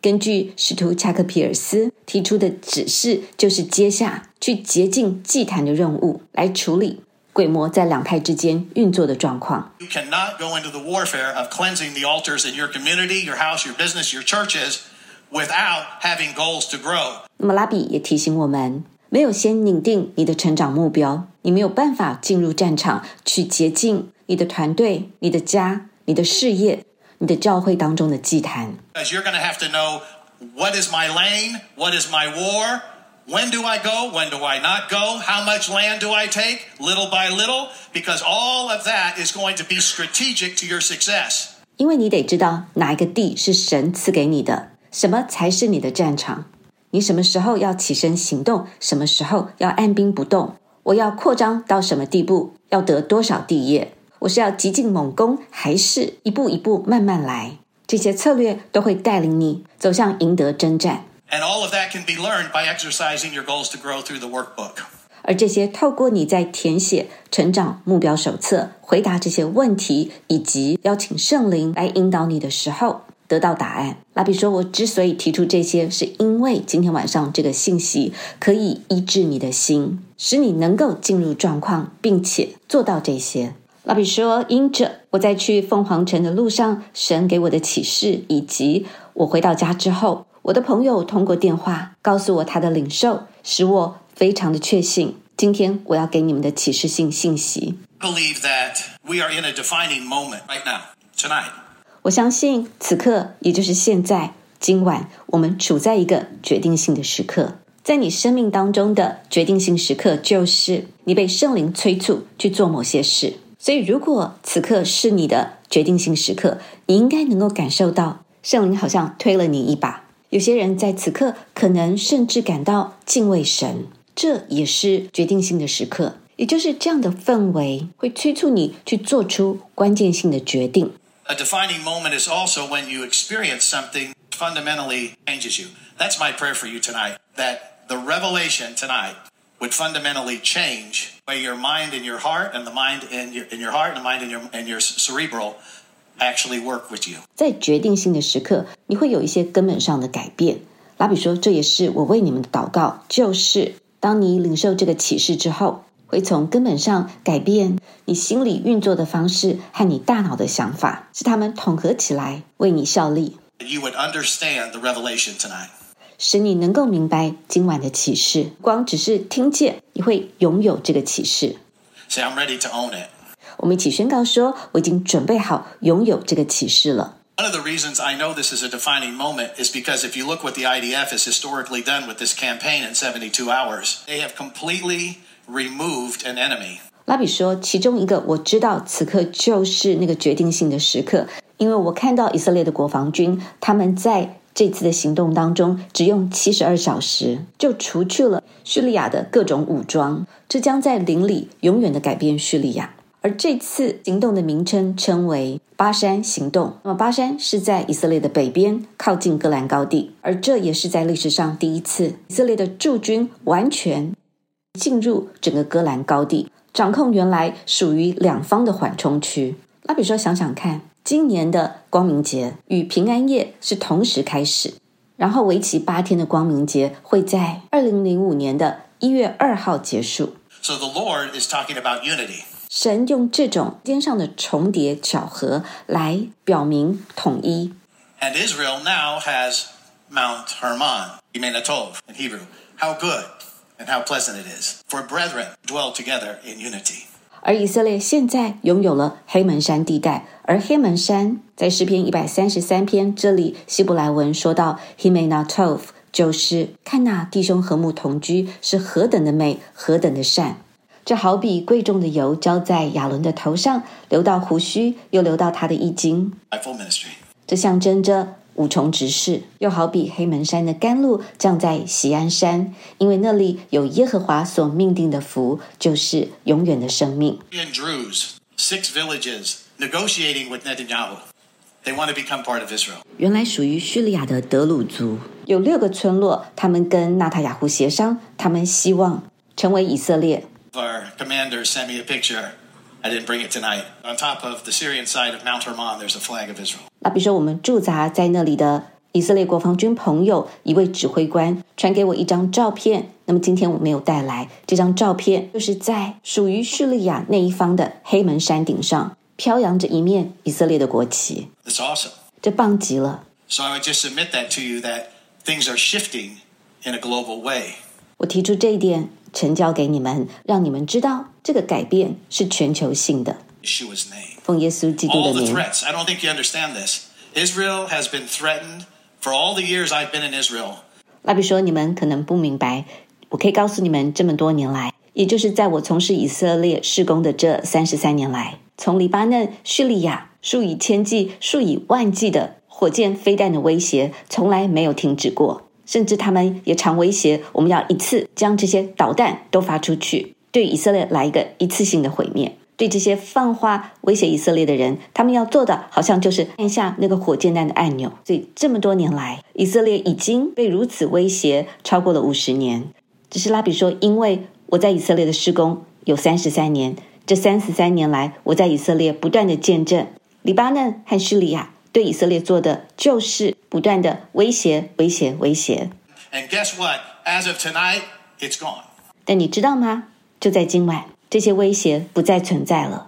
根据使徒恰克皮尔斯提出的指示，就是接下去洁净祭坛的任务，来处理鬼魔在两派之间运作的状况。 You cannot go into the warfare of cleansing the altars in your community, your house, your business, your churches without having goals to grow. 那么拉比也提醒我们，没有先拟定你的成长目标，你没有办法进入战场去洁净你的团队、你的家、你的事业、你的教会当中的祭坛。 Because you're going to have to know, what is my lane? What is my war? When do I go? When do I not go? How much land do I take? Little by little? Because all of that is going to be strategic to your success. 因为你得知道哪一个地是神赐给你的，什么才是你的战场，你什么时候要起身行动，什么时候要按兵不动，我要扩张到什么地步，要得多少地业，我是要急进猛攻，还是一步一步慢慢来，这些策略都会带领你走向赢得征战。 And all of that can be learned by exercising your goals to grow through the workbook. 而这些透过你在填写成长目标手册，回答这些问题，以及邀请圣灵来引导你的时候，得到答案。拉比说，我之所以提出这些，是因为今天晚上这个信息可以医治你的心，使你能够进入状况，并且做到这些。拉比说，因着我在去凤凰城的路上，神给我的启示，以及我回到家之后，我的朋友通过电话告诉我他的领受，使我非常的确信，今天我要给你们的启示性信息。 I believe that we are in a defining moment right now, tonight. 我相信此刻，也就是现在，今晚，我们处在一个决定性的时刻。在你生命当中的决定性时刻，就是你被圣灵催促去做某些事。所以如果此刻是你的决定性时刻，你应该能够感受到圣灵好像推了你一把。有些人在此刻可能甚至感到敬畏神，这也是决定性的时刻，也就是这样的氛围会催促你去做出关键性的决定。 A defining moment is also when you experience something fundamentally changes you. That's my prayer for you tonight, that the revelation tonight would fundamentally change the way your mind and your heart and the mind in your, in your heart and the mind in your, in your cerebral actually work with you. 在决定性的时刻，你会有一些根本上的改变。拉比说，这也是我为你们的祷告，就是当你领受这个启示之后，会从根本上改变你心里运作的方式和你大脑的想法，使它们统合起来，为你效力。 You would understand the revelation tonight. 使你能够明白今晚的启示，光只是听见，你会拥有这个启示。 Say, I'm ready to own it. 我们一起宣告说，我已经准备好拥有这个启示了。 One of the reasons I know this is a defining moment is because if you look what the I D F has historically done with this campaign in seventy-two hours, they have completely removed an enemy. 拉比说，其中一个我知道此刻就是那个决定性的时刻，因为我看到以色列的国防军，他们在这次的行动当中只用七十二小时就除去了叙利亚的各种武装，这将在灵里永远的改变叙利亚。而这次行动的名称称为巴山行动，那么巴山是在以色列的北边，靠近戈兰高地，而这也是在历史上第一次以色列的驻军完全进入整个戈兰高地，掌控原来属于两方的缓冲区。拉比说，想想看，今年的光明节与平安夜是同时开始，然后为期八天的光明节会在二零零五年的一月二号结束。 So the Lord is talking about unity. 神用这种间上的重叠巧合来表明统一。 And Israel now has Mount Hermon, Yemen Atov in Hebrew. How good and how pleasant it is for brethren to dwell together in unity. 而以色列现在拥有了黑门山地带，而黑门山在诗篇一百三十三篇这里希伯来文说到 Yemen Atov， 就是看那弟兄和睦同居是何等的美，何等的善。这好比贵重的油浇在亚伦的头上，流到胡须，又流到他的衣襟。 Fivefold ministry. 这象征着五重执事，又好比黑门山的甘露降在锡安山，因为那里有耶和华所命定的福，就是永远的生命。 In Druze, six villages negotiating with Netanyahu. They want to become part of Israel. 原来属于叙利亚的德鲁族有六个村落，他们跟纳塔雅胡协商，他们希望成为以色列。 Our commander sent me a picture. I didn't bring it tonight. On top of the Syrian side of Mount Hermon, there's a flag of Israel. 那比如说我们驻扎在那里的以色列国防军朋友一位指挥官传给我一张照片，那么今天我没有带来这张照片，就是在属于叙利亚那一方的黑门山顶上飘扬着一面以色列的国旗。 It's awesome. 这棒极了。 So I would just submit that to you that things are shifting in a global way. 我提出这一点呈交给你们，让你们知道这个改变是全球性的。 Yeshua's name. 奉耶稣基督 All 的 the 名。 threats. I don't think you understand this. Israel has been threatened for all the years I've been in Israel. 拉比说你们可能不明白，我可以告诉你们，这么多年来，也就是在我从事以色列事工的这三十三年来，从黎巴嫩、叙利亚数以千计、数以万计的火箭飞弹的威胁从来没有停止过，甚至他们也常威胁我们要一次将这些导弹都发出去，对以色列来一个一次性的毁灭。对这些放话威胁以色列的人，他们要做的好像就是按下那个火箭弹的按钮。所以这么多年来，以色列已经被如此威胁超过了五十年。只是拉比说，因为我在以色列的事工有三十三年，这三十三年来，我在以色列不断的见证黎巴嫩和叙利亚对以色列做的就是不断的威胁威胁威胁。 And guess what? As of tonight, it's gone. 但你知道吗？就在今晚，这些威胁不再存在了。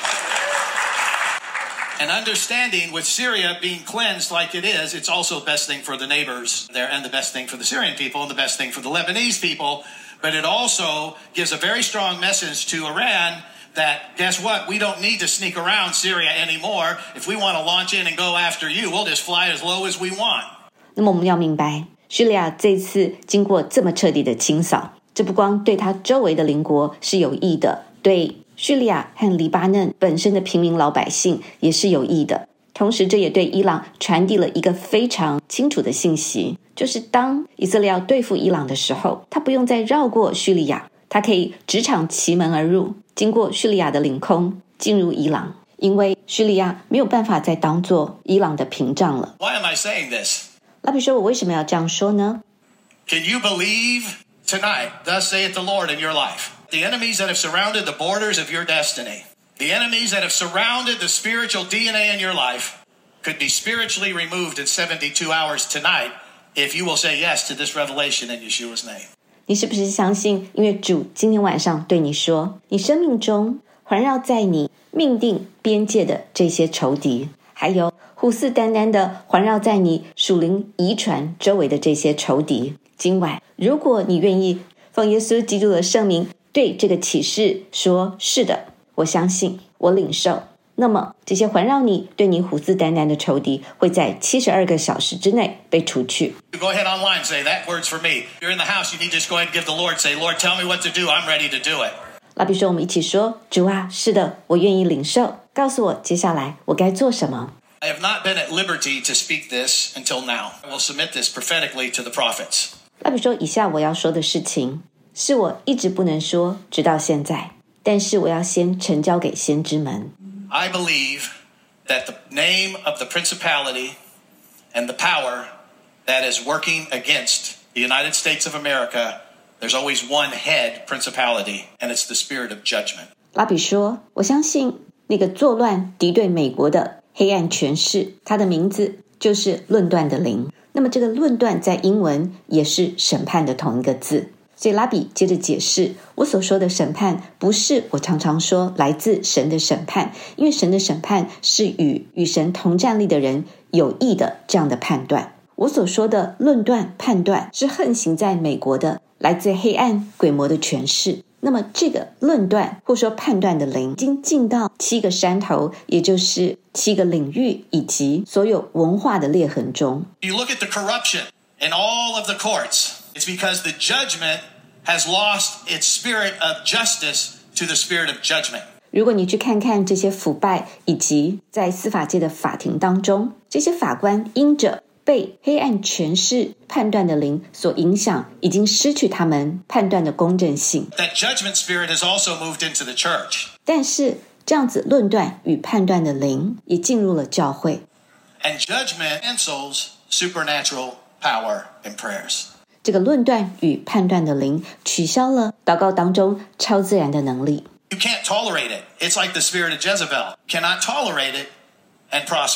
And understanding with Syria being cleansed like it is, it's also the best thing for the neighbors there and the best thing for the Syrian people and the best thing for the Lebanese people. But it also gives a very strong message to Iran that, guess what? We don't need to sneak around Syria anymore. If we want to launch in and go after you, we'll just fly as low as we want. 那么我们要明白，叙利亚这次经过这么彻底的清扫，这不光对他周围的邻国是有益的，对叙利亚和黎巴嫩本身的平民老百姓也是有益的。同时这也对伊朗传递了一个非常清楚的信息，就是当以色列要对付伊朗的时候，他不用再绕过叙利亚，他可以直闯其门而入，经过叙利亚的领空进入伊朗，因为叙利亚没有办法再当作伊朗的屏障了。 Why am I saying this? 拉比说，我为什么要这样说呢？ Can you believe tonight, thus saith the Lord in your life, the enemies that have surrounded the borders of your destiny, the enemies that have surrounded the spiritual D N A in your life, could be spiritually removed in seventy-two hours tonight if you will say yes to this revelation in Yeshua's name. 你是不是相信，因为主今天晚上对你说，你生命中环绕在你命定边界的这些仇敌，还有虎视眈眈的环绕在你属灵遗传周围的这些仇敌，今晚如果你愿意奉耶稣基督的圣名对这个启示说，是的，我相信，我领受，那么这些环绕你对你虎视眈眈的仇敌会在七十二个小时之内被除去。 Go ahead online, say that word's for me. If you're in the house, you need to just go ahead and give the Lord, say, Lord, tell me what to do. I'm ready to do it. 拉比说，我们一起说，主啊，是的，我愿意领受，告诉我接下来我该做什么。 I have not been at liberty to speak this until now. I will submit this prophetically to the prophets. 拉比说，以下我要说的事情是我一直不能说，直到现在，但是我要先呈交给先知们。 I believe that the name of the principality and the power that is working against the United States of America, there's always one head principality, and it's the spirit of judgment. 拉比说，我相信那个作乱敌对美国的黑暗权势，它的名字就是论断的灵。那么这个论断在英文也是审判的同一个字。所以拉比接着解释，我所说的审判不是我常常说来自神的审判，因为神的审判是与与神同站立的人有益的这样的判断。我所说的论断判断是横行在美国的来自黑暗鬼魔的权势。那么这个论断或说判断的灵已经进到七个山头，也就是七个领域以及所有文化的裂痕中。 You look at the corruption in all of the courts, it's because the judgment has lost its spirit of justice to the spirit of judgment. 如果你去看看这些腐败，以及在司法界的法庭当中，这些法官因着被黑暗权势判断的灵所影响，已经失去他们判断的公正性。 That judgment spirit has also moved into the church. 但是这样子论断与判断的灵也进入了教会。 And judgment cancels supernatural power in prayers. 这个论断与判断的灵取消了祷告当中超自然的能力。 You can't tolerate it. It's like the spirit of Jezebel. Cannot tolerate it and prosper.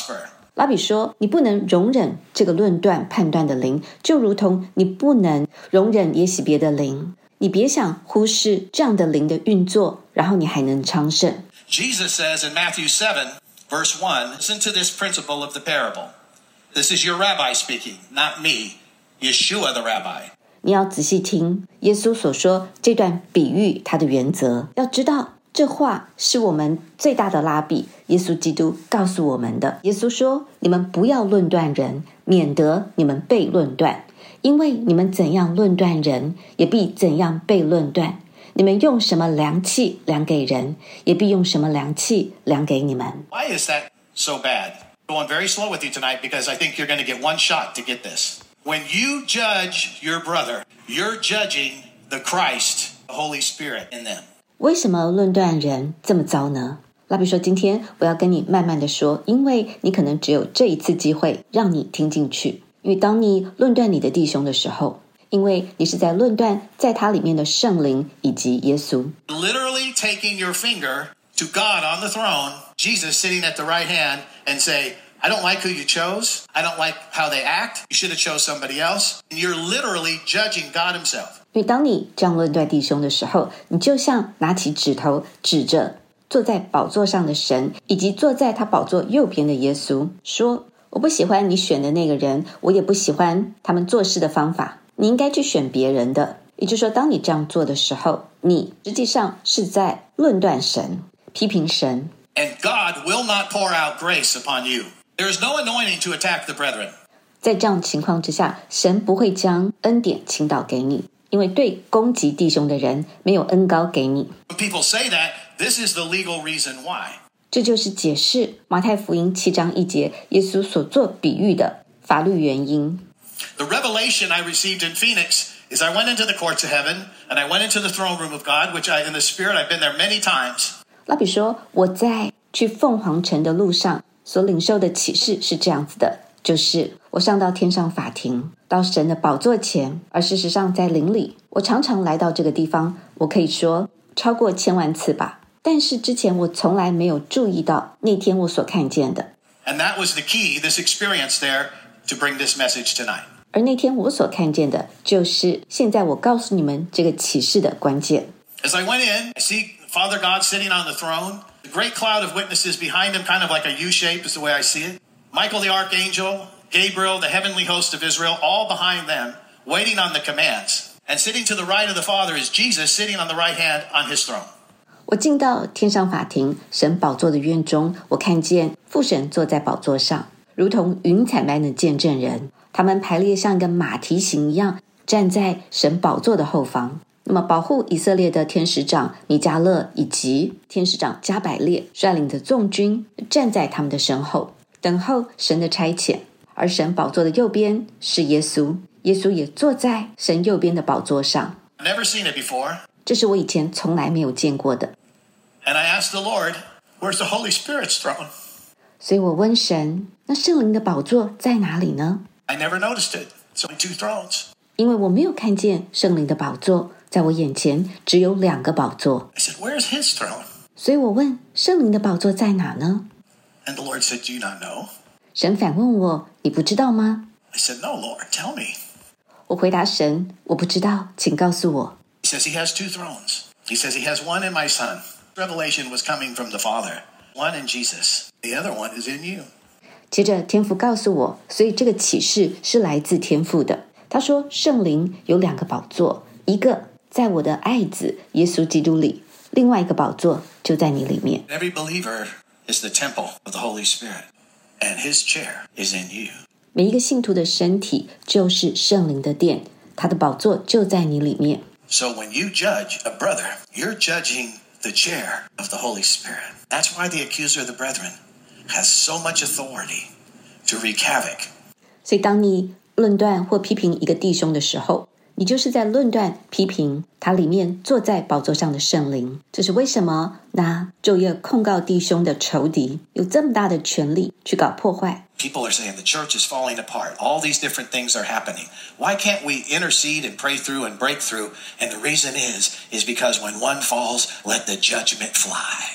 拉比说，你不能容忍这个论断判断的灵，就如同你不能容忍耶洗别的灵。你别想忽视这样的灵的运作，然后你还能昌盛。 Jesus says in Matthew seven, verse one, listen to this principle of the parable. This is your rabbi speaking, not me, Yeshua the rabbi. 你要仔细听耶稣所说这段比喻，它的原则。要知道这话是我们最大的拉比耶稣基督告诉我们的。耶稣说，你们不要论断人，免得你们被论断，因为你们怎样论断人，也必怎样被论断。你们用什么量器量给人，也必用什么量器量给你们。 Why is that so bad? I'm going very slow with you tonight because I think you're going to get one shot to get this. When you judge your brother, you're judging the Christ, the Holy Spirit in them. 为什么论断人这么糟呢？拉比说，今天我要跟你慢慢的说，因为你可能只有这一次机会让你听进去。因为当你论断你的弟兄的时候，因为你是在论断在他里面的圣灵以及耶稣。 Literally taking your finger to God on the throne, Jesus sitting at the right hand, and say, I don't like who you chose. I don't like how they act. You should have chose somebody else. And you're literally judging God himself. 因为当你这样论断弟兄的时候，你就像拿起指头指着坐在宝座上的神，以及坐在他宝座右边的耶稣，说，我不喜欢你选的那个人，我也不喜欢他们做事的方法，你应该去选别人的。也就是说，当你这样做的时候，你实际上是在论断神，批评神。 And God will not pour out grace upon you. There is no anointing to attack the brethren. 在这样情况之下，神不会将恩典倾倒给你，因为对攻击弟兄的人没有恩膏给你。 When people say that, this is the legal reason why. 这就是解释马太福音七章一节耶稣所做比喻的法律原因。 The revelation I received in Phoenix is I went into the courts of heaven and I went into the throne room of God, which I, in the spirit, I've been there many times. 拉比说，我在去凤凰城的路上所领受的启示是这样子的，就是我上到天上法庭，到神的宝座前，而事实上在灵里，我常常来到这个地方，我可以说超过千万次吧。但是之前我从来没有注意到那天我所看见的。 And that was the key, this experience there, to bring this message tonight. 而那天我所看见的，就是现在我告诉你们这个启示的关键。 As I went in, I see Father God sitting on the throne, a great cloud of witnesses behind him, kind of like a U shape is the way I see it. Michael the archangel, Gabriel, the heavenly host of Israel, all behind them, waiting on the commands. And sitting to the right of the Father is Jesus sitting on the right hand on his throne. 我进到天上法庭神宝座的院中，我看见父神坐在宝座上，如同云彩般的见证人，他们排列像一个马蹄形一样，站在神宝座的后方。那么保护以色列的天使长米迦勒以及天使长加百列率领的众军站在他们的身后，等候神的差遣。而神宝座的右边是耶稣，耶稣也坐在神右边的宝座上。 I've never seen it before. 这是我以前从来没有见过的。 And I asked the Lord, where's the Holy Spirit's throne? 所以我问神，那圣灵的宝座在哪里呢？ I never noticed it. It's only two thrones. 因为我没有看见圣灵的宝座，在我眼前只有两个宝座。 I said, where's his throne? 所以我问圣灵的宝座在哪呢？ And the Lord said, do you not know? 神反问我，你不知道吗？ I said, no, Lord, tell me. 我回答神，我不知道，请告诉我。 He says he has two thrones. He says he has one in my son. Revelation was coming from the Father. One in Jesus. The other one is in you. 接着天父告诉我，所以这个启示是来自天父的。他说圣灵有两个宝座，一个在我的爱子耶稣基督里，另外一个宝座就在你里面。 Every believer is the temple of the Holy Spirit. And his chair is in you. 每一个信徒的身体就是圣灵的殿，他的宝座就在你里面。 So when you judge a brother, you're judging the chair of the Holy Spirit. That's why the accuser of the brethren has so much authority to wreak havoc. 所以当你论断或批评一个弟兄的时候，你就是在论断批评他里面坐在宝座上的圣灵。这是为什么那昼夜控告弟兄的仇敌有这么大的权力去搞破坏。 People are saying the church is falling apart. All these different things are happening. Why can't we intercede and pray through and break through? And the reason is, is because when one falls, let the judgment fly.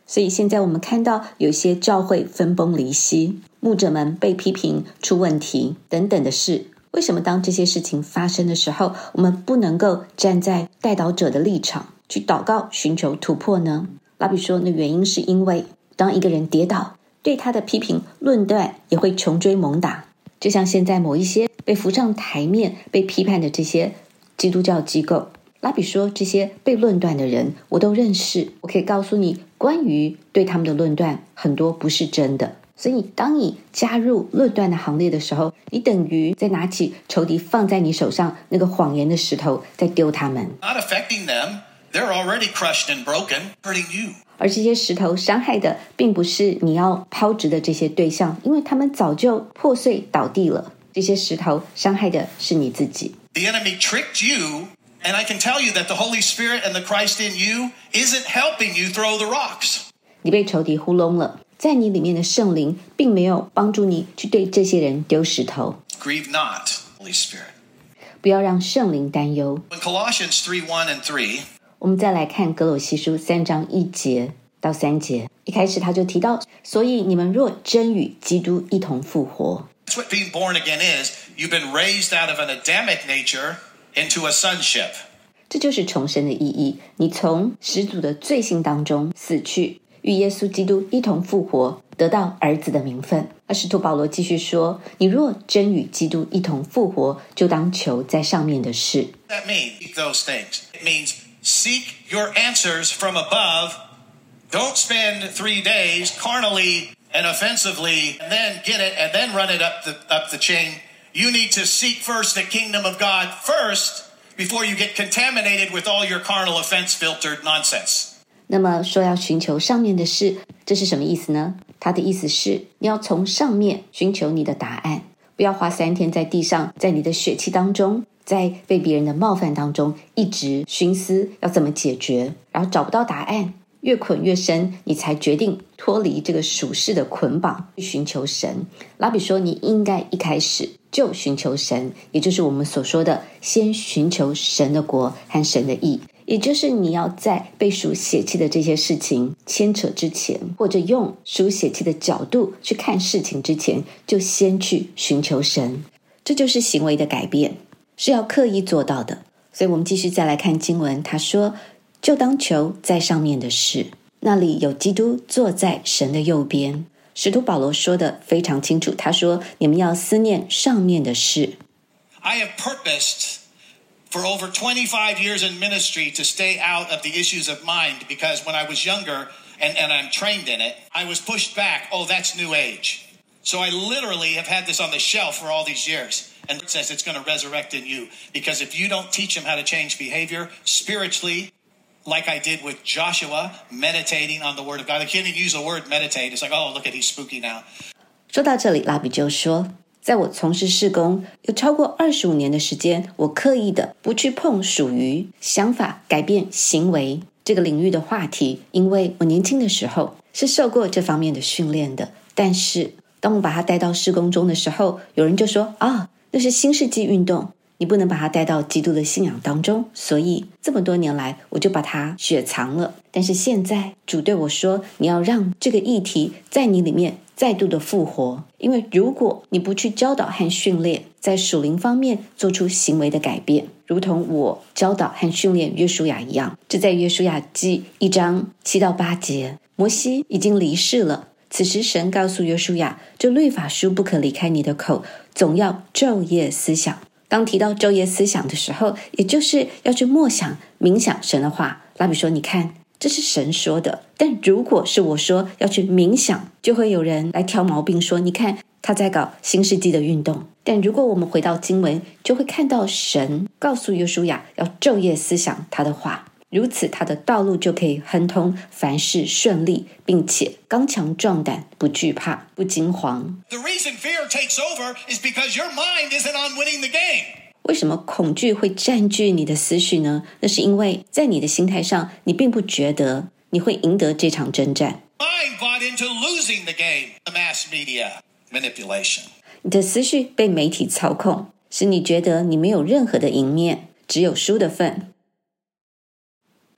所以现在我们看到有些教会分崩离析，牧者们被批评出问题等等的事。为什么当这些事情发生的时候，我们不能够站在代祷者的立场去祷告寻求突破呢？拉比说，那原因是因为当一个人跌倒，对他的批评论断也会穷追猛打。就像现在某一些被扶上台面被批判的这些基督教机构，拉比说，这些被论断的人我都认识，我可以告诉你，关于对他们的论断很多不是真的。所以当你加入论断的行列的时候，你等于在拿起仇敌放在你手上那个谎言的石头，在丢他们。 Not affecting them. They're already crushed and broken, hurting you. 而这些石头伤害的并不是你要抛掷的这些对象，因为他们早就破碎倒地了。这些石头伤害的是你自己。 The enemy tricked you, and I can tell you that the Holy Spirit and the Christ in you isn't helping you throw the rocks. 你被仇敌糊弄了，在你里面的圣灵并没有帮助你去对这些人丢石头。 Grieve not, Holy Spirit. 不要让圣灵担忧。 In Colossians three one and three, 我们再来看歌罗西书三章一节到三节，一开始他就提到，所以你们若真与基督一同复活。 that's what being born again is. You've been raised out of an Adamic nature into a sonship. 这就是重生的意义，你从始祖的罪性当中死去，与耶稣基督一同复活，得到儿子的名分。而使徒保罗继续说，你若真与基督一同复活，就当求在上面的事。 What does that mean? Those things. It means seek your answers from above. Don't spend three days carnally and offensively and then get it and then run it up the, up the chain. You need to seek first the kingdom of God first before you get contaminated with all your carnal offense-filtered nonsense. 那么说要寻求上面的事，这是什么意思呢？他的意思是你要从上面寻求你的答案，不要花三天在地上，在你的血气当中，在被别人的冒犯当中一直寻思要怎么解决，然后找不到答案，越捆越深，你才决定脱离这个属世的捆绑，去寻求神。拉比说，你应该一开始就寻求神，也就是我们所说的先寻求神的国和神的义，也就是你要在被属血气的这些事情牵扯之前，或者用属血气的角度去看事情之前，就先去寻求神。这就是行为的改变，是要刻意做到的。所以我们继续再来看经文，他说，就当求在上面的事，那里有基督坐在神的右边。使徒保罗说的非常清楚，他说，你们要思念上面的事。 I have purposed for over twenty-five years in ministry to stay out of the issues of mind, because when I was younger and, and I'm trained in it, I was pushed back. Oh, that's new age. So I literally have had this on the shelf for all these years. And it says it's going to resurrect in you, because if you don't teach them how to change behavior spiritually, like I did with Joshua, meditating on the word of God. I can't even use the word meditate. It's like, oh, look at, he's spooky now. 说到这里，拉比就说，在我从事事工有超过二十五年的时间，我刻意的不去碰属于想法改变行为这个领域的话题，因为我年轻的时候是受过这方面的训练的。但是当我把它带到事工中的时候，有人就说，啊，那是新世纪运动，你不能把它带到基督的信仰当中，所以这么多年来我就把它雪藏了。但是现在主对我说，你要让这个议题在你里面再度的复活，因为如果你不去教导和训练，在属灵方面做出行为的改变，如同我教导和训练约书亚一样，这在约书亚记一章七到八节，摩西已经离世了，此时神告诉约书亚，这律法书不可离开你的口，总要昼夜思想。当提到昼夜思想的时候，也就是要去默想冥想神的话。拉比说，你看，这是神说的，但如果是我说要去冥想，就会有人来挑毛病说，你看他在搞新世纪的运动。但如果我们回到经文，就会看到神告诉约书亚要昼夜思想他的话，如此他的道路就可以亨通，凡事顺利，并且刚强壮胆，不惧怕，不惊惶。 The reason fear takes over is because your mind isn't on winning the game. 为什么恐惧会占据你的思绪呢？那是因为在你的心态上，你并不觉得你会赢得这场征战。 Mind bought into losing the game. The mass media manipulation. 你的思绪被媒体操控，使你觉得你没有任何的赢面，只有输的份。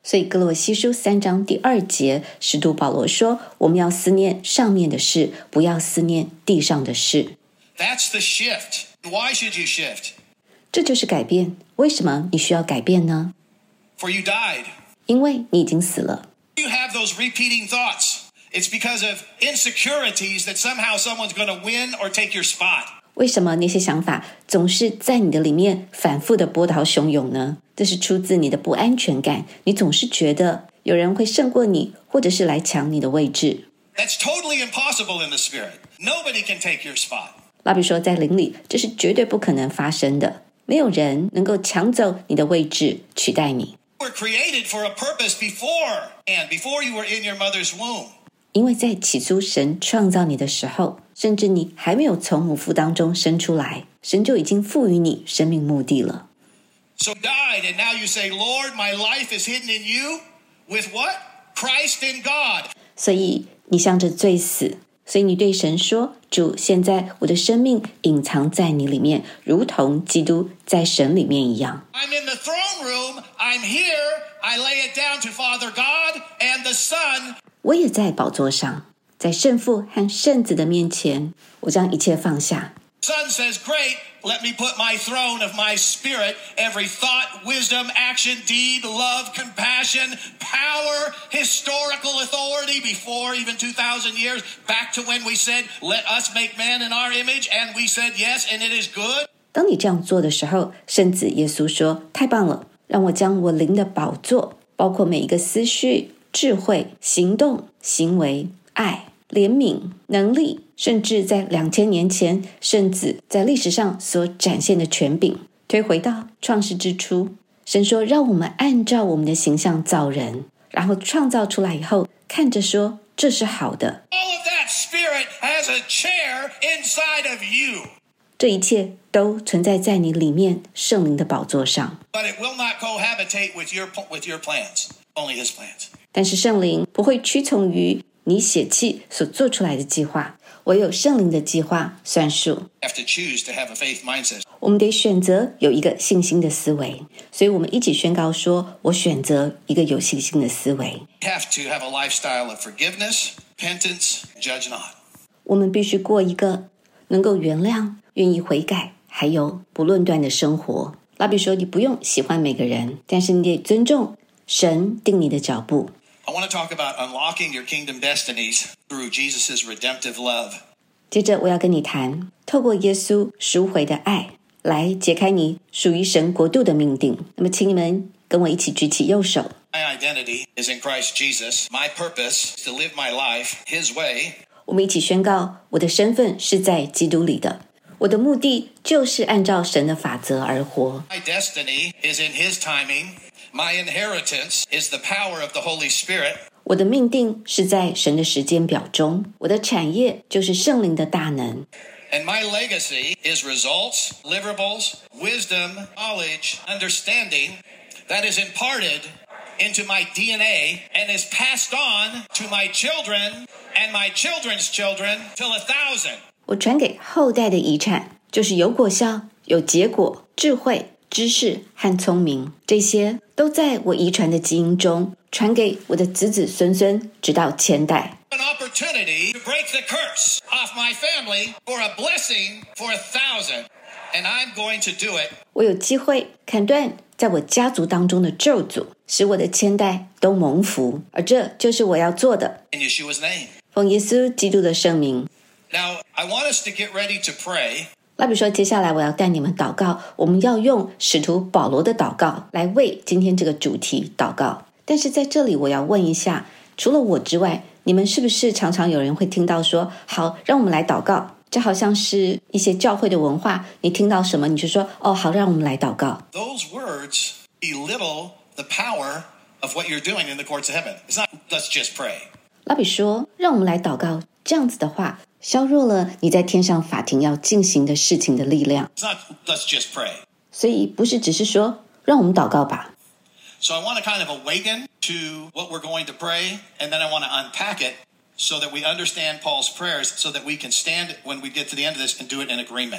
所以哥罗西书三章第二节，使徒保罗说，我们要思念上面的事，不要思念地上的事。 That's the shift. Why should you shift? 这就是改变。为什么你需要改变呢？ For you died. 因为你已经死了。 You have those repeating thoughts. It's because of insecurities that somehow someone's going to win or take your spot. 为什么那些想法总是在你的里面反复的波涛汹涌呢？这是出自你的不安全感，你总是觉得有人会胜过你，或者是来抢你的位置。 That's totally impossible in the spirit. Nobody can take your spot. 拉比说，在灵里，这是绝对不可能发生的，没有人能够抢走你的位置，取代你。 You were created for a purpose before, and before you were in your mother's womb. 因为在起初神创造你的时候，甚至你还没有从母腹当中生出来，神就已经赋予你生命目的了。 So you died, and now you say, Lord, my life is hidden in you with what? Christ in God. 所以你向着罪死，所以你对神说，主，现在我的生命隐藏在你里面，如同基督在神里面一样。 I'm in the throne room. I'm here. I lay it down to Father God and the Son. 我也在宝座上，在圣父和圣子的面前，我将一切放下。 Son says, great, let me put my throne of my spirit, every thought, wisdom, action, deed, love, compassion, power, historical authority before even two thousand years, back to when we said, let us make man in our image, and we said yes, and it is good. 当你这样做的时候，圣子耶稣说，太棒了，让我将我灵的宝座，包括每一个思绪、智慧、行动、行为、爱、怜悯、能力，甚至在两千年前圣子在历史上所展现的权柄，推回到创世之初。神说，让我们按照我们的形象造人，然后创造出来以后，看着说，这是好的。 All of that spirit has a chair inside of you. 这一切都存在在你里面圣灵的宝座上， But it will not cohabitate with your, with your plans, only his plans. 但是圣灵不会屈从于你血气所做出来的计划，唯有圣灵的计划算数。 You have to choose to have a faith mindset. 我们得选择有一个信心的思维，所以我们一起宣告说，我选择一个有信心的思维。 You have to have a lifestyle of forgiveness, repentance, judge not. 我们必须过一个能够原谅、愿意悔改，还有不论断的生活。拉比说，你不用喜欢每个人，但是你得尊重神定你的脚步。 I want to talk about unlocking your kingdom destinies through Jesus' redemptive love. 接着我要跟你谈，透过耶稣赎回的爱，来解开你属于神国度的命定。那么请你们跟我一起举起右手。 My identity is in Christ Jesus. My purpose is to live my life his way. 我们一起宣告，我的身份是在基督里的，我的目的就是按照神的法则而活。 My destiny is in his timing. My inheritance is the power of the Holy Spirit. 我的命定是在神的时间表中，我的产业就是圣灵的大能。 And my legacy is results, deliverables, wisdom, knowledge, understanding that is imparted into my D N A and is passed on to my children and my children's children till a thousand. 我传给后代的遗产就是有果效、有结果、智慧、知识和聪明，这些都在我遗传的基因中，传给我的子子孙孙，直到千代。 An opportunity to break the curse off my family for a blessing for a thousand. And I'm going to do it. 我有机会砍断在我家族当中的咒诅，使我的千代都蒙福，而这就是我要做的。 In Yeshua's name. 奉耶稣基督的圣名。 Now, I want us to get ready to pray. 拉比说，接下来我要带你们祷告，我们要用使徒保罗的祷告来为今天这个主题祷告。但是在这里我要问一下，除了我之外，你们是不是常常有人会听到说，好，让我们来祷告？这好像是一些教会的文化，你听到什么你就说，哦，好，让我们来祷告。 Those words belittle the power of what you're doing in the courts of heaven. It's not, let's just pray. 拉比说，让我们来祷告，这样子的话，削弱了你在天上法庭要进行的事情的力量。 It's not, let's just pray. 所以不是只是说，让我们祷告吧。 So I want to kind of awaken to what we're going to pray, and then I want to unpack it so that we understand Paul's prayers so that we can stand when we get to the end of this and do it in agreement.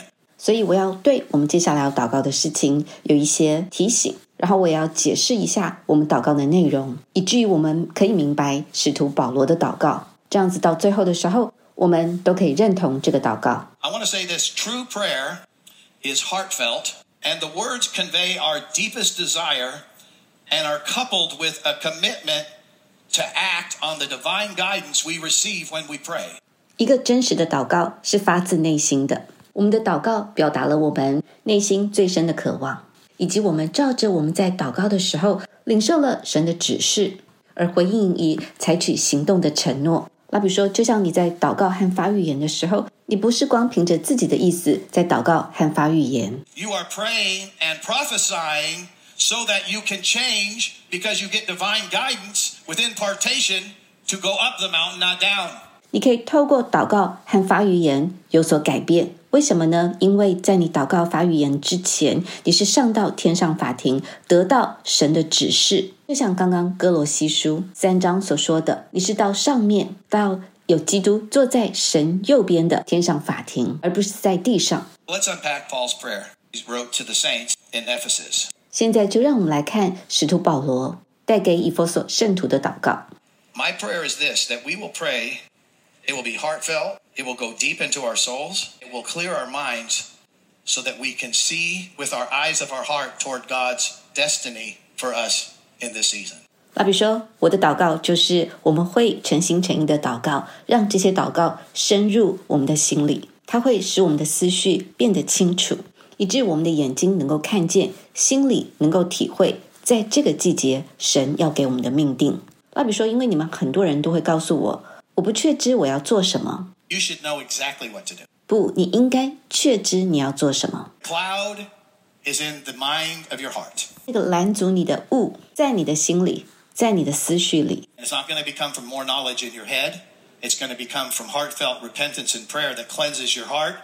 所以我要对我们接下来要祷告的事情有一些提醒，然后我也要解释一下我们祷告的内容，以至于我们可以明白使徒保罗的祷告，这样子到最后的时候我们都可以认同这个祷告。 I want to say this: true prayer is heartfelt, and the words convey our deepest desire and are coupled with a commitment to act on the divine guidance we receive when we pray. 一个真实的祷告是发自内心的，我们的祷告表达了我们内心最深的渴望，以及我们照着我们在祷告的时候领受了神的指示，而回应以采取行动的承诺。那比如说，就像你在祷告和发预言的时候，你不是光凭着自己的意思在祷告和发预言。 You are praying and prophesying so that you can change because you get divine guidance with impartation to go up the mountain, not down. 你可以透过祷告和发预言有所改变，为什么呢？因为在你祷告发预言之前，你是上到天上法庭，得到神的指示。就像刚刚哥罗西书三章所说的，你是到上面，到有基督坐在神右边的天上法庭，而不是在地上。 Let's unpack Paul's prayer he wrote to the saints in Ephesus. 现在就让我们来看使徒保罗带给以弗所圣徒的祷告。 My prayer is this, that we will pray, it will be heartfelt, it will go deep into our souls, it will clear our minds so that we can see with our eyes of our heart toward God's destiny for us in this season. 拉比说，我的祷告就是我们会诚心诚意的祷告，让这些祷告深入我们的心里，它会使我们的思绪变得清楚，以致我们的眼睛能够看见，心里能够体会，在这个季节神要给我们的命定。拉比说，因为你们很多人都会告诉我，我不确知我要做什么。 You should know exactly what to do. 不，你应该确知你要做什么。 Cloud is in the mind of your heart. 那个拦阻你的雾在你的心里，在你的思绪里。 It's not going to become from more knowledge in your head. It's going to become from heartfelt repentance and prayer that cleanses your heart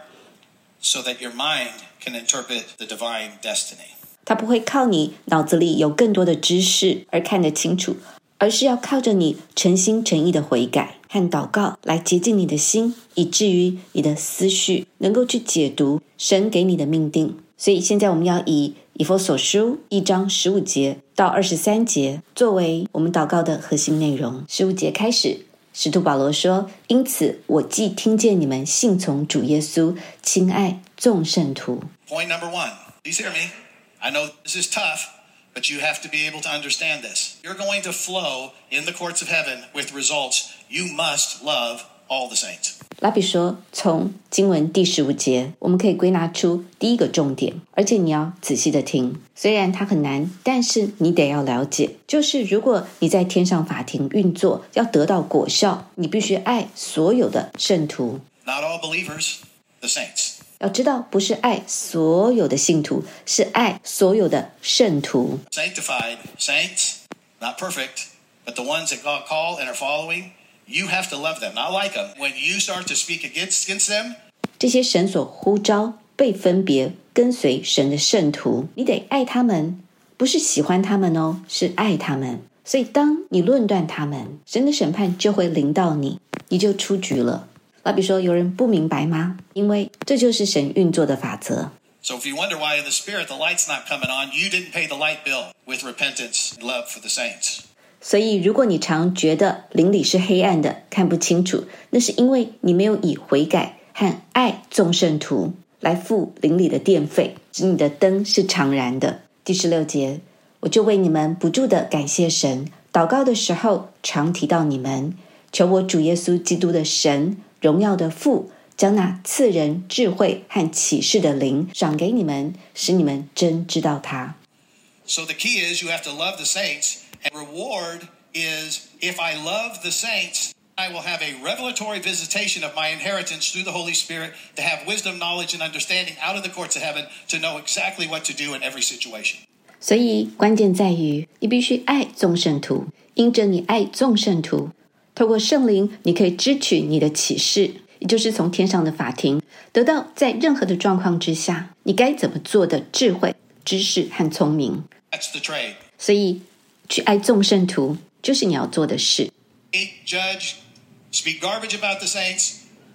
so that your mind can interpret the divine destiny. 它不会靠你脑子里有更多的知识而看得清楚，而是要靠着你诚心诚意的悔改和祷告来洁净你的心，以至于你的思绪能够去解读神给你的命定。所以现在我们要以以弗所书一章十五节到二十三节作为我们祷告的核心内容。十五节开始，使徒保罗说：因此我既听见你们信从主耶稣，亲爱众圣徒。 Point number one. Please hear me. I know this is tough, but you have to be able to understand this. You're going to flow in the courts of heaven with results. You must love all the saints. 拉比说，从经文第十五节，我们可以归纳出第一个重点，而且你要仔细的听。虽然它很难，但是你得要了解，就是如果你在天上法庭运作，要得到果效，你必须爱所有的圣徒。 Not all believers, the saints. 要知道，不是爱所有的信徒，是爱所有的圣徒。 Sanctified saints, not perfect, but the ones that God called and are following, you have to love them, not like them. When you start to speak against, against them, 这些神所呼召、被分别、跟随神的圣徒，你得爱他们，不是喜欢他们哦，是爱他们。所以当你论断他们，神的审判就会临到你，你就出局了。好比说，有人不明白吗？因为这就是神运作的法则。 so if you wonder why in the spirit the light's not coming on, you didn't pay the light bill with repentance and love for the saints. 所以如果你常觉得灵里是黑暗的，看不清楚，那是因为你没有以悔改和爱众圣徒来付灵里的电费，使你的灯是常燃的。第十六节，我就为你们不住的感谢神，祷告的时候常提到你们，求我主耶稣基督的神，荣耀的父，将那赐人智慧和启示的灵赏给你们，使你们真知道他。 So the key is you have to love the saints, and reward is if I love the saints, I will have a revelatory visitation of my inheritance through the Holy Spirit to have wisdom, knowledge, and understanding out of the courts of heaven to know exactly what to do in every situation. 所以关键在于你必须爱众圣徒，因着你爱众圣徒，透过圣灵你可以支取你的启示，也就是从天上的法庭得到在任何的状况之下你该怎么做的智慧、知识和聪明。 That's the trade. 所以去爱众圣徒就是你要做的事。 Judge, speak garbage about the saints,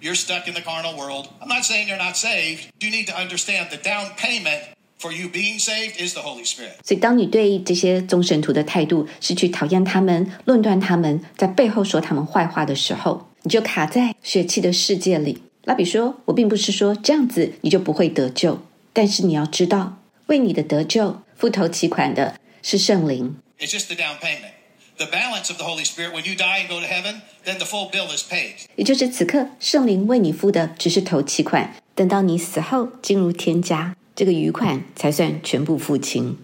you're stuck in the carnal world. I'm not saying you're not saved. You need to understand the down payment for you being saved is the Holy Spirit. 所以当你对这些众神徒的态度是去讨厌他们，论断他们，在背后说他们坏话的时候，你就卡在血气的世界里。拉比说，我并不是说这样子你就不会得救，但是你要知道，为你的得救付头期款的是圣灵。 It's just the down payment. The balance of the Holy Spirit, when you die and go to heaven, then the full bill is paid. 也就是此刻圣灵为你付的只是头期款，等到你死后进入天家，这个余款才算全部付清。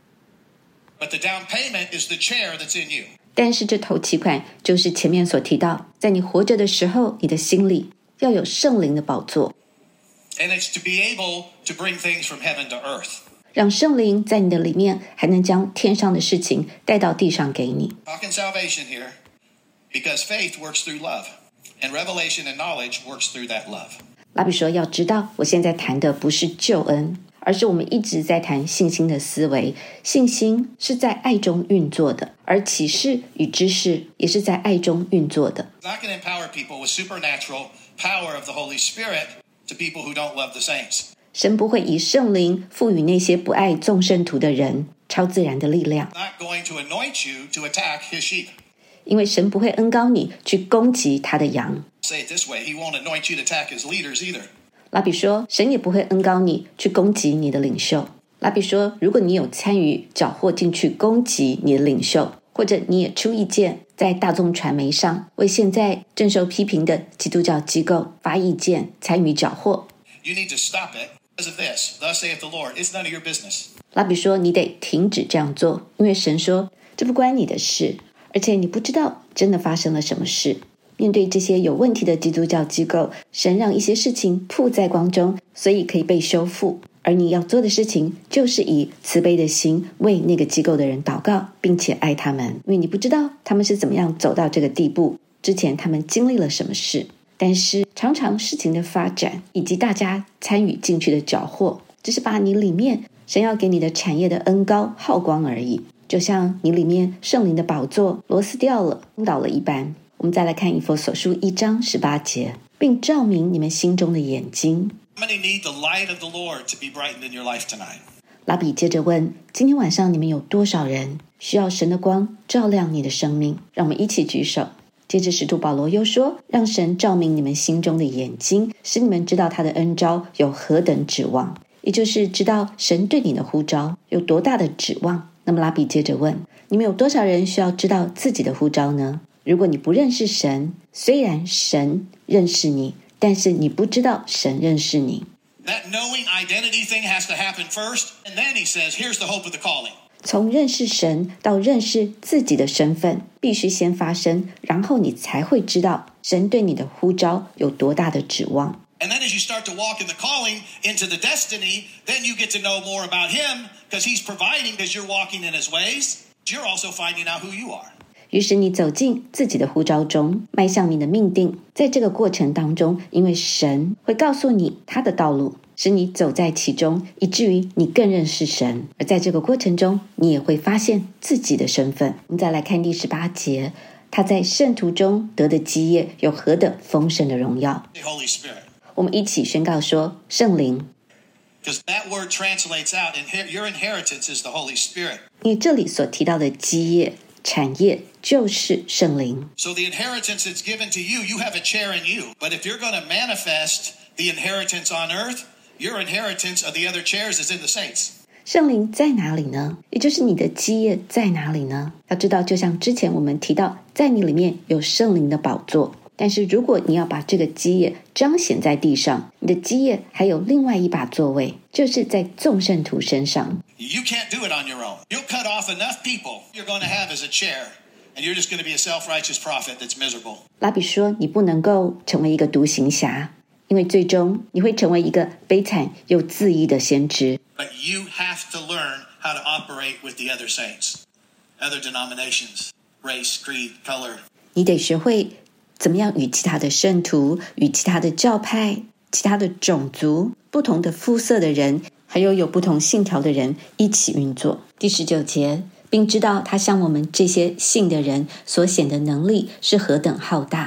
But the down payment is the chair that's in you. 但是这头期款就是前面所提到，在你活着的时候，你的心里要有圣灵的宝座， And it's to be able to bring things from heaven to earth. 让圣灵在你的里面，还能将天上的事情带到地上给你。 Talking salvation here, because faith works through love, and revelation and knowledge works through that love. 拉比说，要知道，我现在谈的不是救恩，而是我们一直在谈信心的思维。信心是在爱中运作的，而启示与知识也是在爱中运作的。 It's not going to empower people with supernatural power of the Holy Spirit to people who don't love the saints. 神不会以圣灵赋予那些不爱众圣徒的人超自然的力量， Not going to anoint you to attack his sheep. 因为神不会恩膏你去攻击他的羊。 Say it this way, he won't anoint you to attack his leaders either. 拉比说，神也不会恩膏你去攻击你的领袖。拉比说，如果你有参与缴获进去攻击你的领袖，或者你也出意见，在大众传媒上为现在正受批评的基督教机构发意见，参与缴获， You need to stop it because of this. Thus saith the Lord. It's none of your business. 拉比说，你得停止这样做，因为神说这不关你的事，而且你不知道真的发生了什么事。面对这些有问题的基督教机构，神让一些事情曝在光中，所以可以被修复。而你要做的事情，就是以慈悲的心为那个机构的人祷告，并且爱他们，因为你不知道他们是怎么样走到这个地步，之前他们经历了什么事。但是常常事情的发展以及大家参与进去的缴获，只是把你里面神要给你的产业的恩膏耗光而已，就像你里面圣灵的宝座螺丝掉了倾倒了一般。我们再来看以弗所书一章十八节，并照明你们心中的眼睛。 How many need the light of the Lord to be brightened in your life tonight? 拉比接着问，今天晚上你们有多少人需要神的光照亮你的生命？让我们一起举手。接着使徒保罗又说，让神照明你们心中的眼睛，使你们知道他的恩召有何等指望，也就是知道神对你的呼召有多大的指望。那么拉比接着问，你们有多少人需要知道自己的呼召呢？如果你不认识神，虽然神认识你，但是你不知道神认识你。 That knowing identity thing has to happen first, and then he says, here's the hope of the calling. 从认识神到认识自己的身份，必须先发生，然后你才会知道神对你的呼召有多大的指望。 And then as you start to walk in the calling into the destiny, then you get to know more about him because he's providing because you're walking in his ways. You're also finding out who you are. 于是你走进自己的呼召中，迈向你的命定。在这个过程当中，因为神会告诉你他的道路，使你走在其中，以至于你更认识神。而在这个过程中，你也会发现自己的身份。我们再来看第十八节，他在圣徒中得的基业有何等丰盛的荣耀。 The Holy Spirit. 我们一起宣告说，圣灵。 Because that word translates out, inher- your inheritance is the Holy Spirit. 因为这里所提到的基业、产业就是圣灵。 So the inheritance that's given to you, you have a chair in you. But if you're going to manifest the inheritance on earth, your inheritance of the other chairs is in the saints. 圣灵在哪里呢？也就是你的基业在哪里呢？要知道，就像之前我们提到，在你里面有圣灵的宝座。但是如果你要把这个基业彰显在地上，你的基业还有另外一把座位，就是在众圣徒身上。 You can't do it on your own. You'll cut off enough people you're going to have as a chair, and you're just going to be a self-righteous prophet that's miserable. 拉比说，你不能够成为一个独行侠，因为最终你会成为一个悲惨又自义的先知。 But you have to learn how to operate with the other saints, other denominations, race, creed, color. 你得学会怎么样与其他的圣徒、与其他的教派、其他的种族、不同的肤色的人，还有有不同信条的人一起运作。第十九节，并知道他向我们这些信的人所显的能力是何等浩大，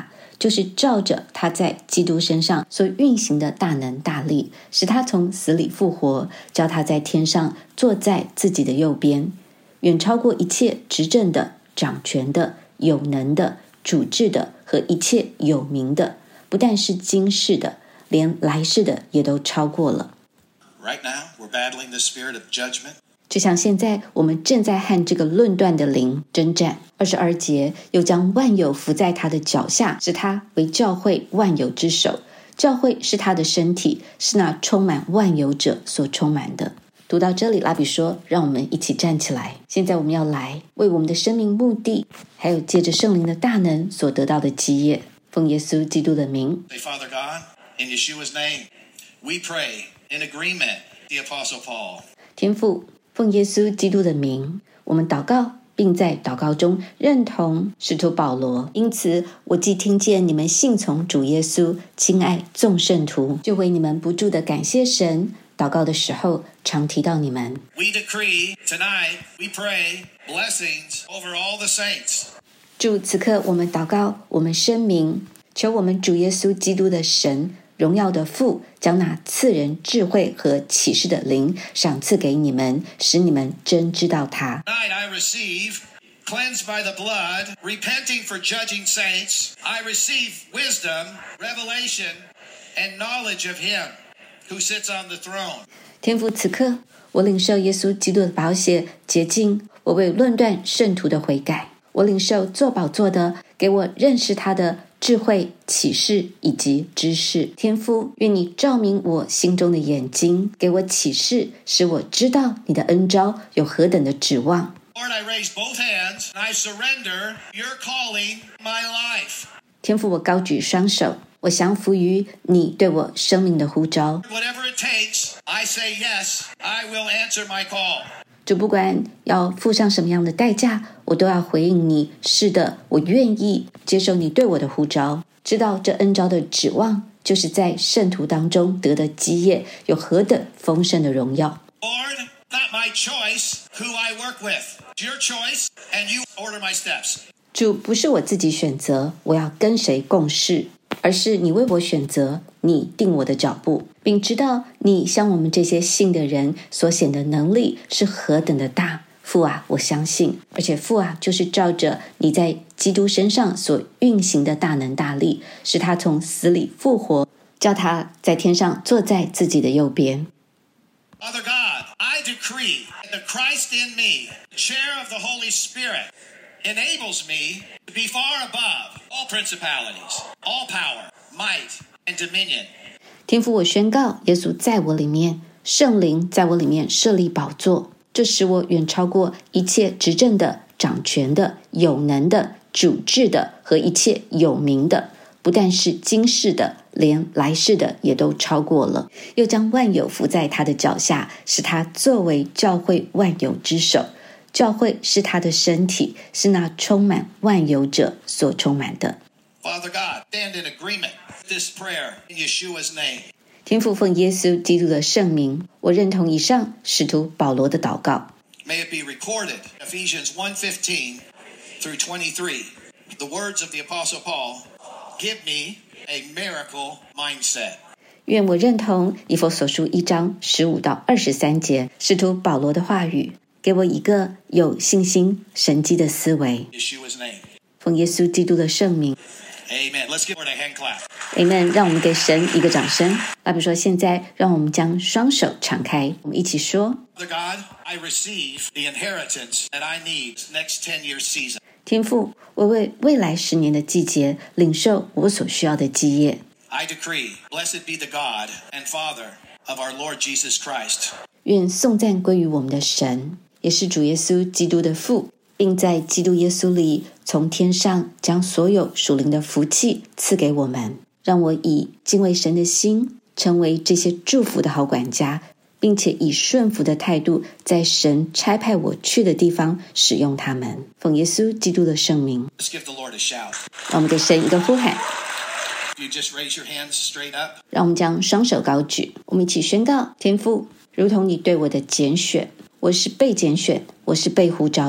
就是照着他在基督身上所运行的大能大力，使他从死里复活，叫他在天上坐在自己的右边，远超过一切执政的、掌权的、有能的、主治的和一切有名的，不但是今世的，连来世的也都超过了。 Right now, we're battling the spirit of judgment. 就像现在我们正在和这个论断的灵征战。二十二节，又将万有伏在他的脚下，使他为教会万有之首。教会是他的身体，是那充满万有者所充满的。读到这里，拉比说，让我们一起站起来。现在我们要来为我们的生命目的，还有借着圣灵的大能所得到的基业，奉耶稣基督的名。 Say, Father God, in Yeshua's name, we pray in agreement with the Apostle Paul. 天父，奉耶稣基督的名，我们祷告，并在祷告中认同使徒保罗。因此，我既听见你们信从主耶稣，亲爱众圣徒，就为你们不住的感谢神。祷告的时候，常提到你们。 We decree tonight, we pray blessings over all the saints. 主，此刻我们祷告，我们声明，求我们主耶稣基督的神，荣耀的父，将那赐人智慧和启示的灵赏赐给你们，使你们真知道他。 Tonight I receive, cleansed by the blood, repenting for judging saints. I receive wisdom, revelation, and knowledge of him who sits on the throne. 天父，此刻我领受耶稣基督的宝血洁净，我为论断圣徒的悔改。我领受做宝座的，给我认识他的智慧、启示以及知识。天父，愿你照明我心中的眼睛，给我启示，使我知道你的恩召有何等的指望。 Lord, I raise both hands and I surrender your calling my life. 天父，我高举双手，我降服于你对我生命的呼召。 Whatever it takes, I say yes, I will answer my call. 主，不管要付上什么样的代价，我都要回应你。是的，我愿意接受你对我的呼召，知道这恩召的指望就是在圣徒当中得的基业有何等丰盛的荣耀。 Lord, not my choice who I work with. It's your choice and you order my steps. 主，不是我自己选择我要跟谁共事，而是你为我选择，你定我的脚步，并知道你向我们这些信的人所显的能力是何等的大。父啊，我相信，而且父啊，就是照着你在基督身上所运行的大能大力，使他从死里复活，叫他在天上坐在自己的右边。 Father God, I decree that Christ in me, the chair of the Holy Spirit, enables me to be far above all principalities, all power, might, and dominion. 天父，我宣告，耶稣在我里面，圣灵在我里面设立宝座，这使我远超过一切执政的、掌权的、有能的、主治的和一切有名的，不但是今世的，连来世的也都超过了。又将万有伏在他的脚下，使他作为教会万有之首。教会是他的身体，是那充满万有者所充满的。 Father God, stand in agreement with this prayer in Yeshua's name. 天父，奉耶稣基督的圣名，我认同以上使徒保罗的祷告。 May it be recorded, Ephesians one fifteen through twenty-three. The words of the Apostle Paul, give me a miracle mindset. 愿我认同以弗所书一章十五到二十三节使徒保罗的话语，给我一个有信心、神迹的思维。 Yeshua's name. 奉耶稣基督的圣名。 Amen. Let's give Lord a hand clap. Amen， 让我们给神一个掌声。拉比说，现在让我们将双手敞开，我们一起说： Father God, I receive the inheritance that I need next ten-year season. 天父，我为未来十年的季节领受我所需要的基业。 I decree, blessed be the God and Father of our Lord Jesus Christ. 愿颂赞归于我们的神，也是主耶稣基督的父，并在基督耶稣里从天上将所有属灵的福气赐给我们，让我以敬畏神的心，成为这些祝福的好管家，并且以顺服的态度，在神差派我去的地方使用他们。奉耶稣基督的圣名， Let's give the Lord a shout. 让我们给神一个呼喊。 You just raise your hands straight up. 让我们将双手高举，我们一起宣告：天父，如同你对我的拣选，我是被拣选，我是被呼召的。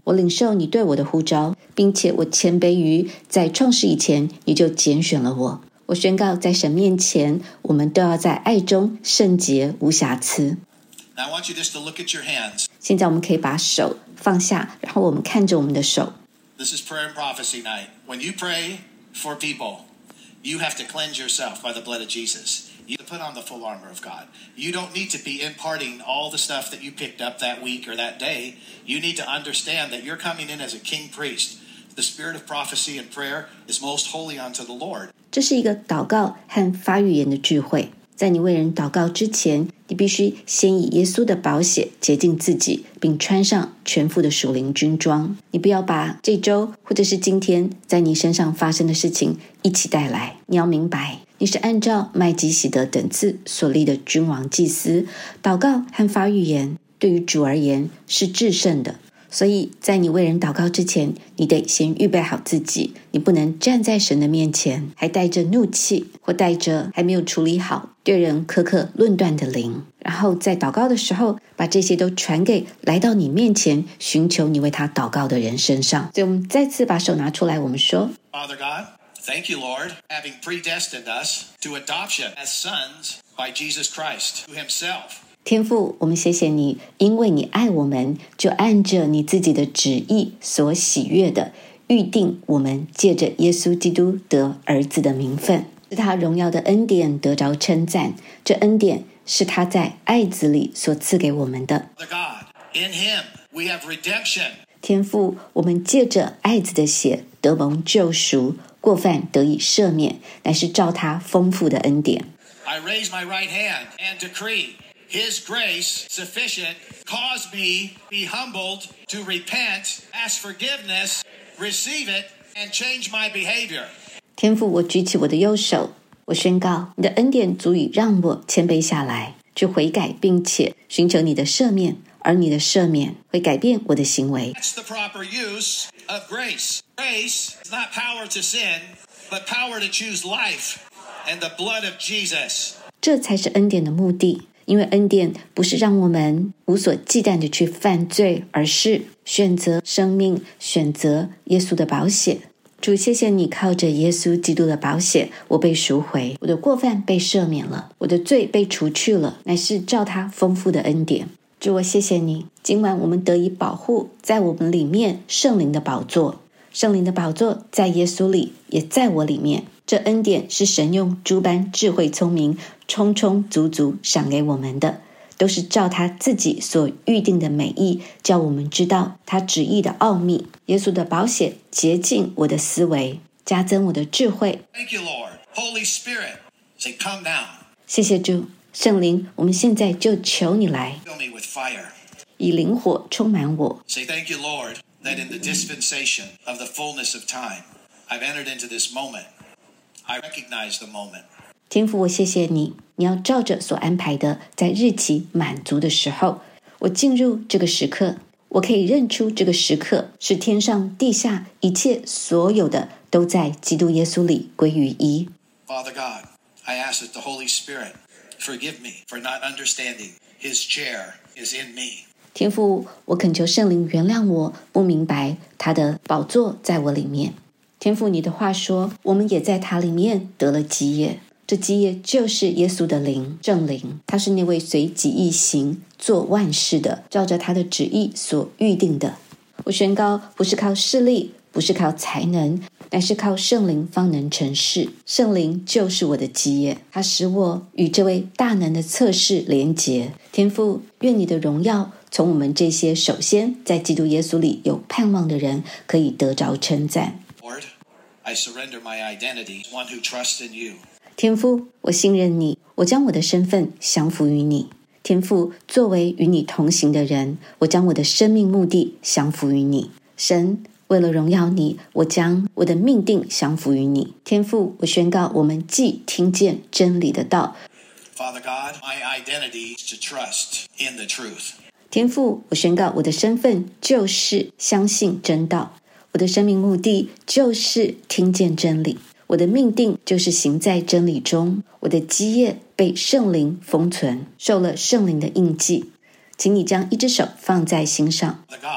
我领受你对我的呼召，并且我谦卑于在创世以前你就拣选了我。我宣告在神面前，我们都要在爱中圣洁无瑕疵。 Now I want you just to look at your hands. 现在我们可以把手放下，然后我们看着我们的手。 This is prayer and prophecy night. When you pray for people, you have to cleanse yourself by the blood of Jesus. You have to put on the full armor of God. You don't need to be imparting all the stuff that you picked up that week or that day. You need to understand that you're coming in as a king priest. The spirit of prophecy and prayer is most holy unto the Lord. 这是一个祷告和发预言的聚会。在你为人祷告之前，你必须先以耶稣的宝血洁净自己，并穿上全副的属灵军装。你不要把这周或者是今天在你身上发生的事情一起带来。你要明白，你是按照麦基洗德等次所立的君王祭司。祷告和发预言对于主而言是至圣的。所以在你为人祷告之前，你得先预备好自己。你不能站在神的面前还带着怒气，或带着还没有处理好对人苛刻论断的灵，然后在祷告的时候把这些都传给来到你面前寻求你为他祷告的人身上。所以我们再次把手拿出来，我们说 Father God, thank you, Lord, having predestined us to adoption as sons by Jesus Christ, to himself. 天父，我们谢谢你，因为你爱我们，就按着你自己的旨意所喜悦的预定我们借着耶稣基督得儿子的名分，是他荣耀的恩典得着称赞。这恩典是他在爱子里所赐给我们的。 Father God, in him we have redemption. 天父，我们借着爱子的血得蒙救赎，过犯得以赦免，乃是照他丰富的恩典。 I raise my right hand and decree,His grace sufficient cause me be humbled to repent, ask forgiveness, receive it, and change my behavior. 天父，我举起我的右手，我宣告你的恩典足以让我谦卑下来，去悔改，并且寻求你的赦免，而你的赦免会改变我的行为。 That's the proper use of grace. Grace is not power to sin, but power to choose life and the blood of Jesus. 这才是恩典的目的。因为恩典不是让我们无所忌惮的去犯罪，而是选择生命，选择耶稣的宝血。主，谢谢你靠着耶稣基督的宝血，我被赎回，我的过犯被赦免了，我的罪被除去了，乃是照他丰富的恩典。主，我谢谢你，今晚我们得以保护在我们里面圣灵的宝座。圣灵的宝座在耶稣里，也在我里面。这恩典是神用诸般智慧聪明充充足足赏给我们的，都是照他自己所预定的美意，叫我们知道他旨意的奥秘。耶稣的宝血洁净我的思维，加增我的智慧。 Thank you, Lord. Holy Spirit, say, come now. 谢谢主，圣灵，我们现在就求你来， Fill me with fire. 以灵火充满我。 Say, thank you, Lord, that in the dispensation of the fullness of time, I've entered into this moment. I recognize the moment. 天父，我谢谢你，你要照着所安排的，在日期满足的时候，我进入这个时刻，我可以认出这个时刻是天上地下一切所有的都在基督耶稣里归于一。 Father God, I ask that the Holy Spirit forgive me for not understanding His chair is in me. 天父，我恳求圣灵原谅我不明白他的宝座在我里面。天父，你的话说，我们也在他里面得了基业，这基业就是耶稣的灵，正灵，他是那位随己意行做万事的，照着他的旨意所预定的。我宣告，不是靠势力，不是靠才能，乃是靠圣灵方能成事。圣灵就是我的基业，它使我与这位大能的策士连结。天父，愿你的荣耀从我们这些首先在基督耶稣里有盼望的人可以得着称赞。 Lord, I surrender my identity as one who trusts in you. 天父，我信任你，我将我的身份降服于你。天父，作为与你同行的人，我将我的生命目的降服于你。神，为了荣耀你，我将我的命定降服于你。天父，我宣告，我们既听见真理的道。 Father God, my identity is to trust in the truth. 天父，我宣告，我的身份就是相信真道，我的生命目的就是听见真理，我的命定就是行在真理中，我的基业被圣灵封存，受了圣灵的印记。请你将一只手放在心上。 Father God,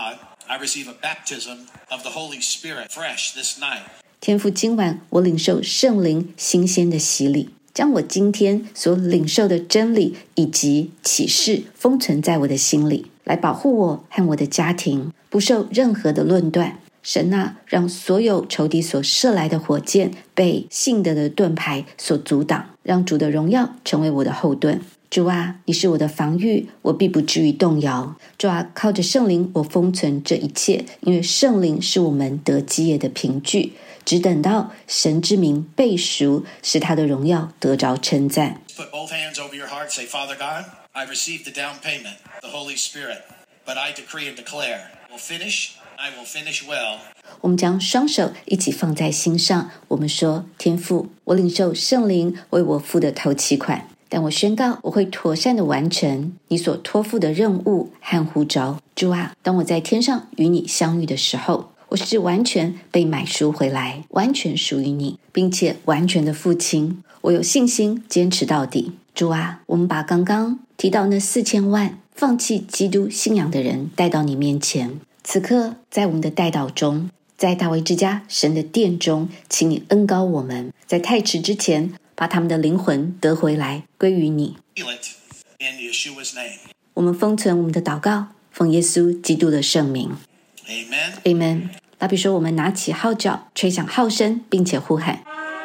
I receive a baptism of the Holy Spirit fresh this night. 天父，今晚我领受圣灵新鲜的洗礼，将我今天所领受的真理以及启示封存在我的心里，来保护我和我的家庭不受任何的论断。神啊，让所有仇敌所射来的火箭被信德的盾牌所阻挡，让主的荣耀成为我的后盾。主啊，你是我的防御，我必不至于动摇。主啊，靠着圣灵我封存这一切，因为圣灵是我们得基业的凭据，只等到神之名被赎，使他的荣耀得着称赞。 Put both hands over your heart, say, Father God, I received the down payment, the Holy Spirit, but I decree and declare, I will finish, I will finish well. 我们将双手一起放在心上，我们说，天父，我领受圣灵为我付的头期款，但我宣告我会妥善的完成你所托付的任务和呼召。主啊，当我在天上与你相遇的时候，我是完全被买赎回来，完全属于你，并且完全的父亲。我有信心坚持到底。主啊，我们把刚刚提到那四千万放弃基督信仰的人带到你面前。此刻在我们的代祷中，在大卫之家神的殿中，请你恩膏我们，在太迟之前把他们的灵魂得回来，归于你。 Heal it in Yeshua's name. 我们封存我们的祷告，奉耶稣基督的圣名。 Amen. Amen。拉比说，我们拿起号角，吹响号声，并且呼喊。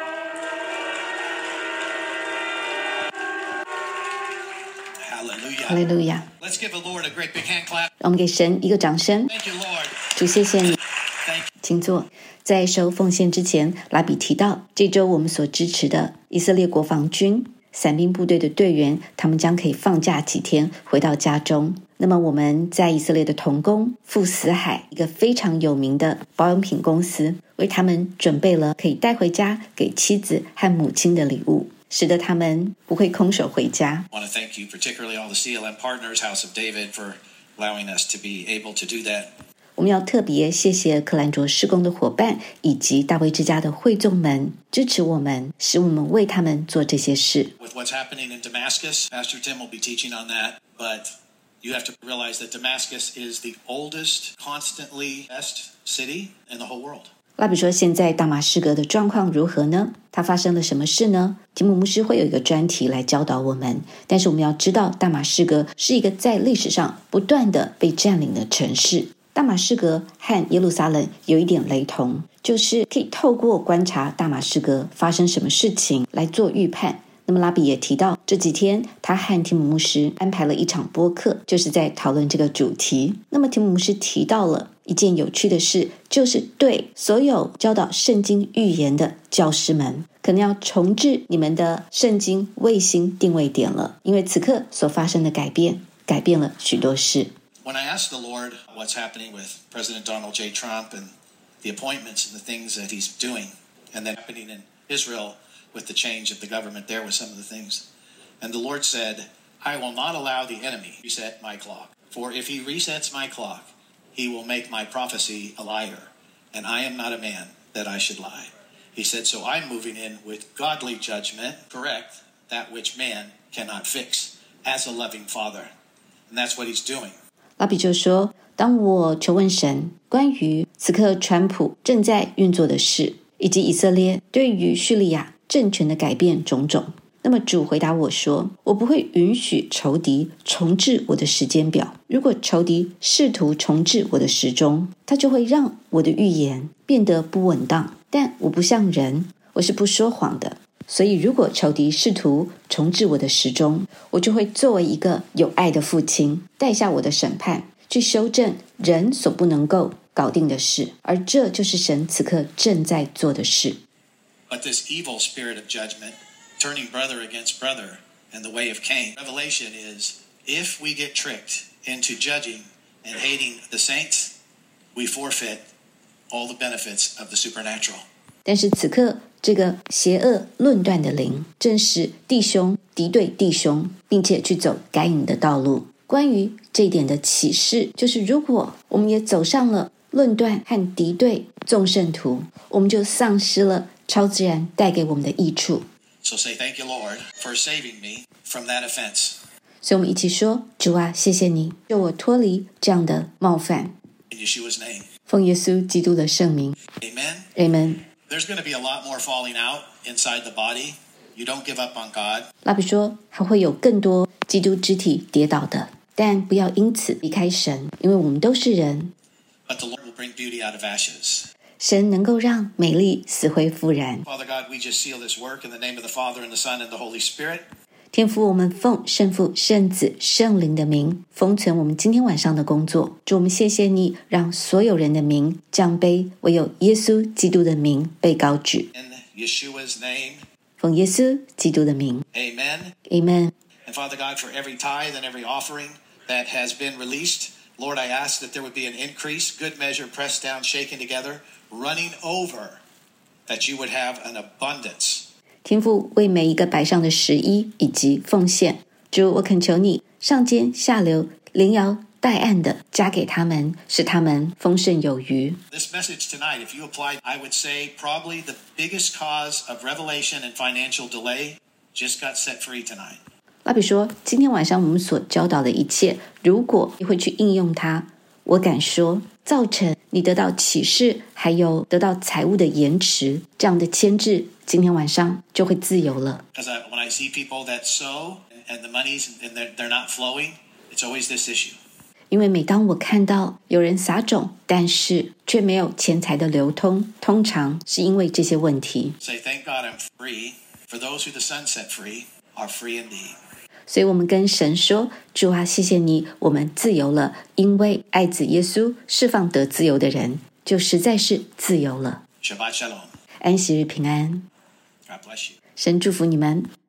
哈利路亚。 Let's give the Lord a great big hand clap. 让我们给神一个掌声。 Thank you, Lord. 主，谢谢你。 Thank you. 请坐。在收奉献之前，拉比提到这周我们所支持的以色列国防军伞兵部队的队员，他们将可以放假几天回到家中。那么我们在以色列的同工傅死海，一个非常有名的保养品公司，为他们准备了可以带回家给妻子和母亲的礼物，使得他们不会空手回家。 I want to thank you, particularly all the C L M partners, House of David, for allowing us to be able to do that. 我们要特别谢谢克兰卓事工的伙伴以及大卫之家的会众们支持我们，使我们为他们做这些事。 With what's happening in Damascus, Pastor Tim will be teaching on that, but you have to realize that Damascus is the oldest, constantly best city in the whole world. 拉比说，现在大马士革的状况如何呢？它发生了什么事呢？提姆牧师会有一个专题来教导我们，但是我们要知道，大马士革是一个在历史上不断的被占领的城市。大马士革和耶路撒冷有一点雷同，就是可以透过观察大马士革发生什么事情来做预判。那么拉比也提到，这几天他和提姆牧师安排了一场播客，就是在讨论这个主题。那么提姆牧师提到了一件有趣的事，就是对所有教导圣经预言的教师们，可能要重置你们的圣经卫星定位点了，因为此刻所发生的改变，改变了许多事。 When I asked the Lord what's happening with President Donald J. Trump and the appointments and the things that he's doing, and then happening in Israel with the change of the government there with some of the things, and the Lord said, I will not allow the enemy to reset my clock. For if he resets my clock, he will make my prophecy a liar, and I am not a man that I should lie. He said, so I'm moving in with godly judgment, correct that which man cannot fix, as a loving father. And that's what he's doing. 拉比就说，当我求问神关于此刻川普正在运作的事，以及以色列对于叙利亚政权的改变种种，那么主回答我说，我不会允许仇敌重置我的时间表。如果仇敌试图重置我的时钟，他就会让我的预言变得不稳当。但我不像人，我是不说谎的，所以如果仇敌试图重置我的时钟，我就会作为一个有爱的父亲，带下我的审判，去修正人所不能够搞定的事，而这就是神此刻正在做的事。 But this evil spirit of judgment, turning brother against brother, and the way of Cain, Revelation is, if we get tricked into judging and hating the saints, we forfeit all the benefits of the supernatural. 但是此刻这个邪恶论断的灵，正是弟兄敌对弟兄，并且去走该隐的道路。关于这一点的启示，就是如果我们也走上了论断和敌对众圣徒，我们就丧失了超自然带给我们的益处。 So say thank you, Lord, for saving me from that offense. 所以我们一起说，主啊，谢谢你救我脱离这样的冒犯。 In Yeshua's name. 奉耶稣基督的圣名 Amen. Amen。 There's going to be a lot more falling out inside the body. You don't give up on God. 拉比说还会有更多基督肢体跌倒的，但不要因此离开神，因为我们都是人。 But the Lord will bring beauty out of ashes. 神能够让美丽死灰复燃。 Father God, we just seal this work in the name of the Father and the Son and the Holy Spirit. 天父，我们奉圣父、圣子、圣灵的名，封存我们今天晚上的工作。主，我们谢谢你，让所有人的名降卑，唯有耶稣基督的名被高举。 In Yeshua's name. 奉耶稣基督的名 Amen. Amen。 And Father God, for every tithe and every offering that has been released, Lord, I ask that there would be an increase, good measure, pressed down, shaken together, running over, that you would have an abundance. 天父，为每一个摆上的十一以及奉献，主，我恳求你上尖下流，连摇带按的加给他们，使他们丰盛有余。 This message tonight, if you applied, I would say probably the biggest cause of revelation and financial delay just got set free tonight. 拉比说，今天晚上我们所教导的一切，如果你会去应用它，我敢说，造成你得到启示，还有得到财务的延迟，这样的牵制，今天晚上就会自由了。 Because I, when I see people that sow and the money's and they're, they're not flowing, it's always this issue. 因为每当我看到有人撒种，但是却没有钱财的流通，通常是因为这些问题。 Say, thank God I'm free. For those who the Son set free are free indeed. 所以我们跟神说，主啊，谢谢你，我们自由了，因为爱子耶稣释放得自由的人，就实在是自由了。 Shabbat Shalom. 安息日平安， God bless you. 神祝福你们。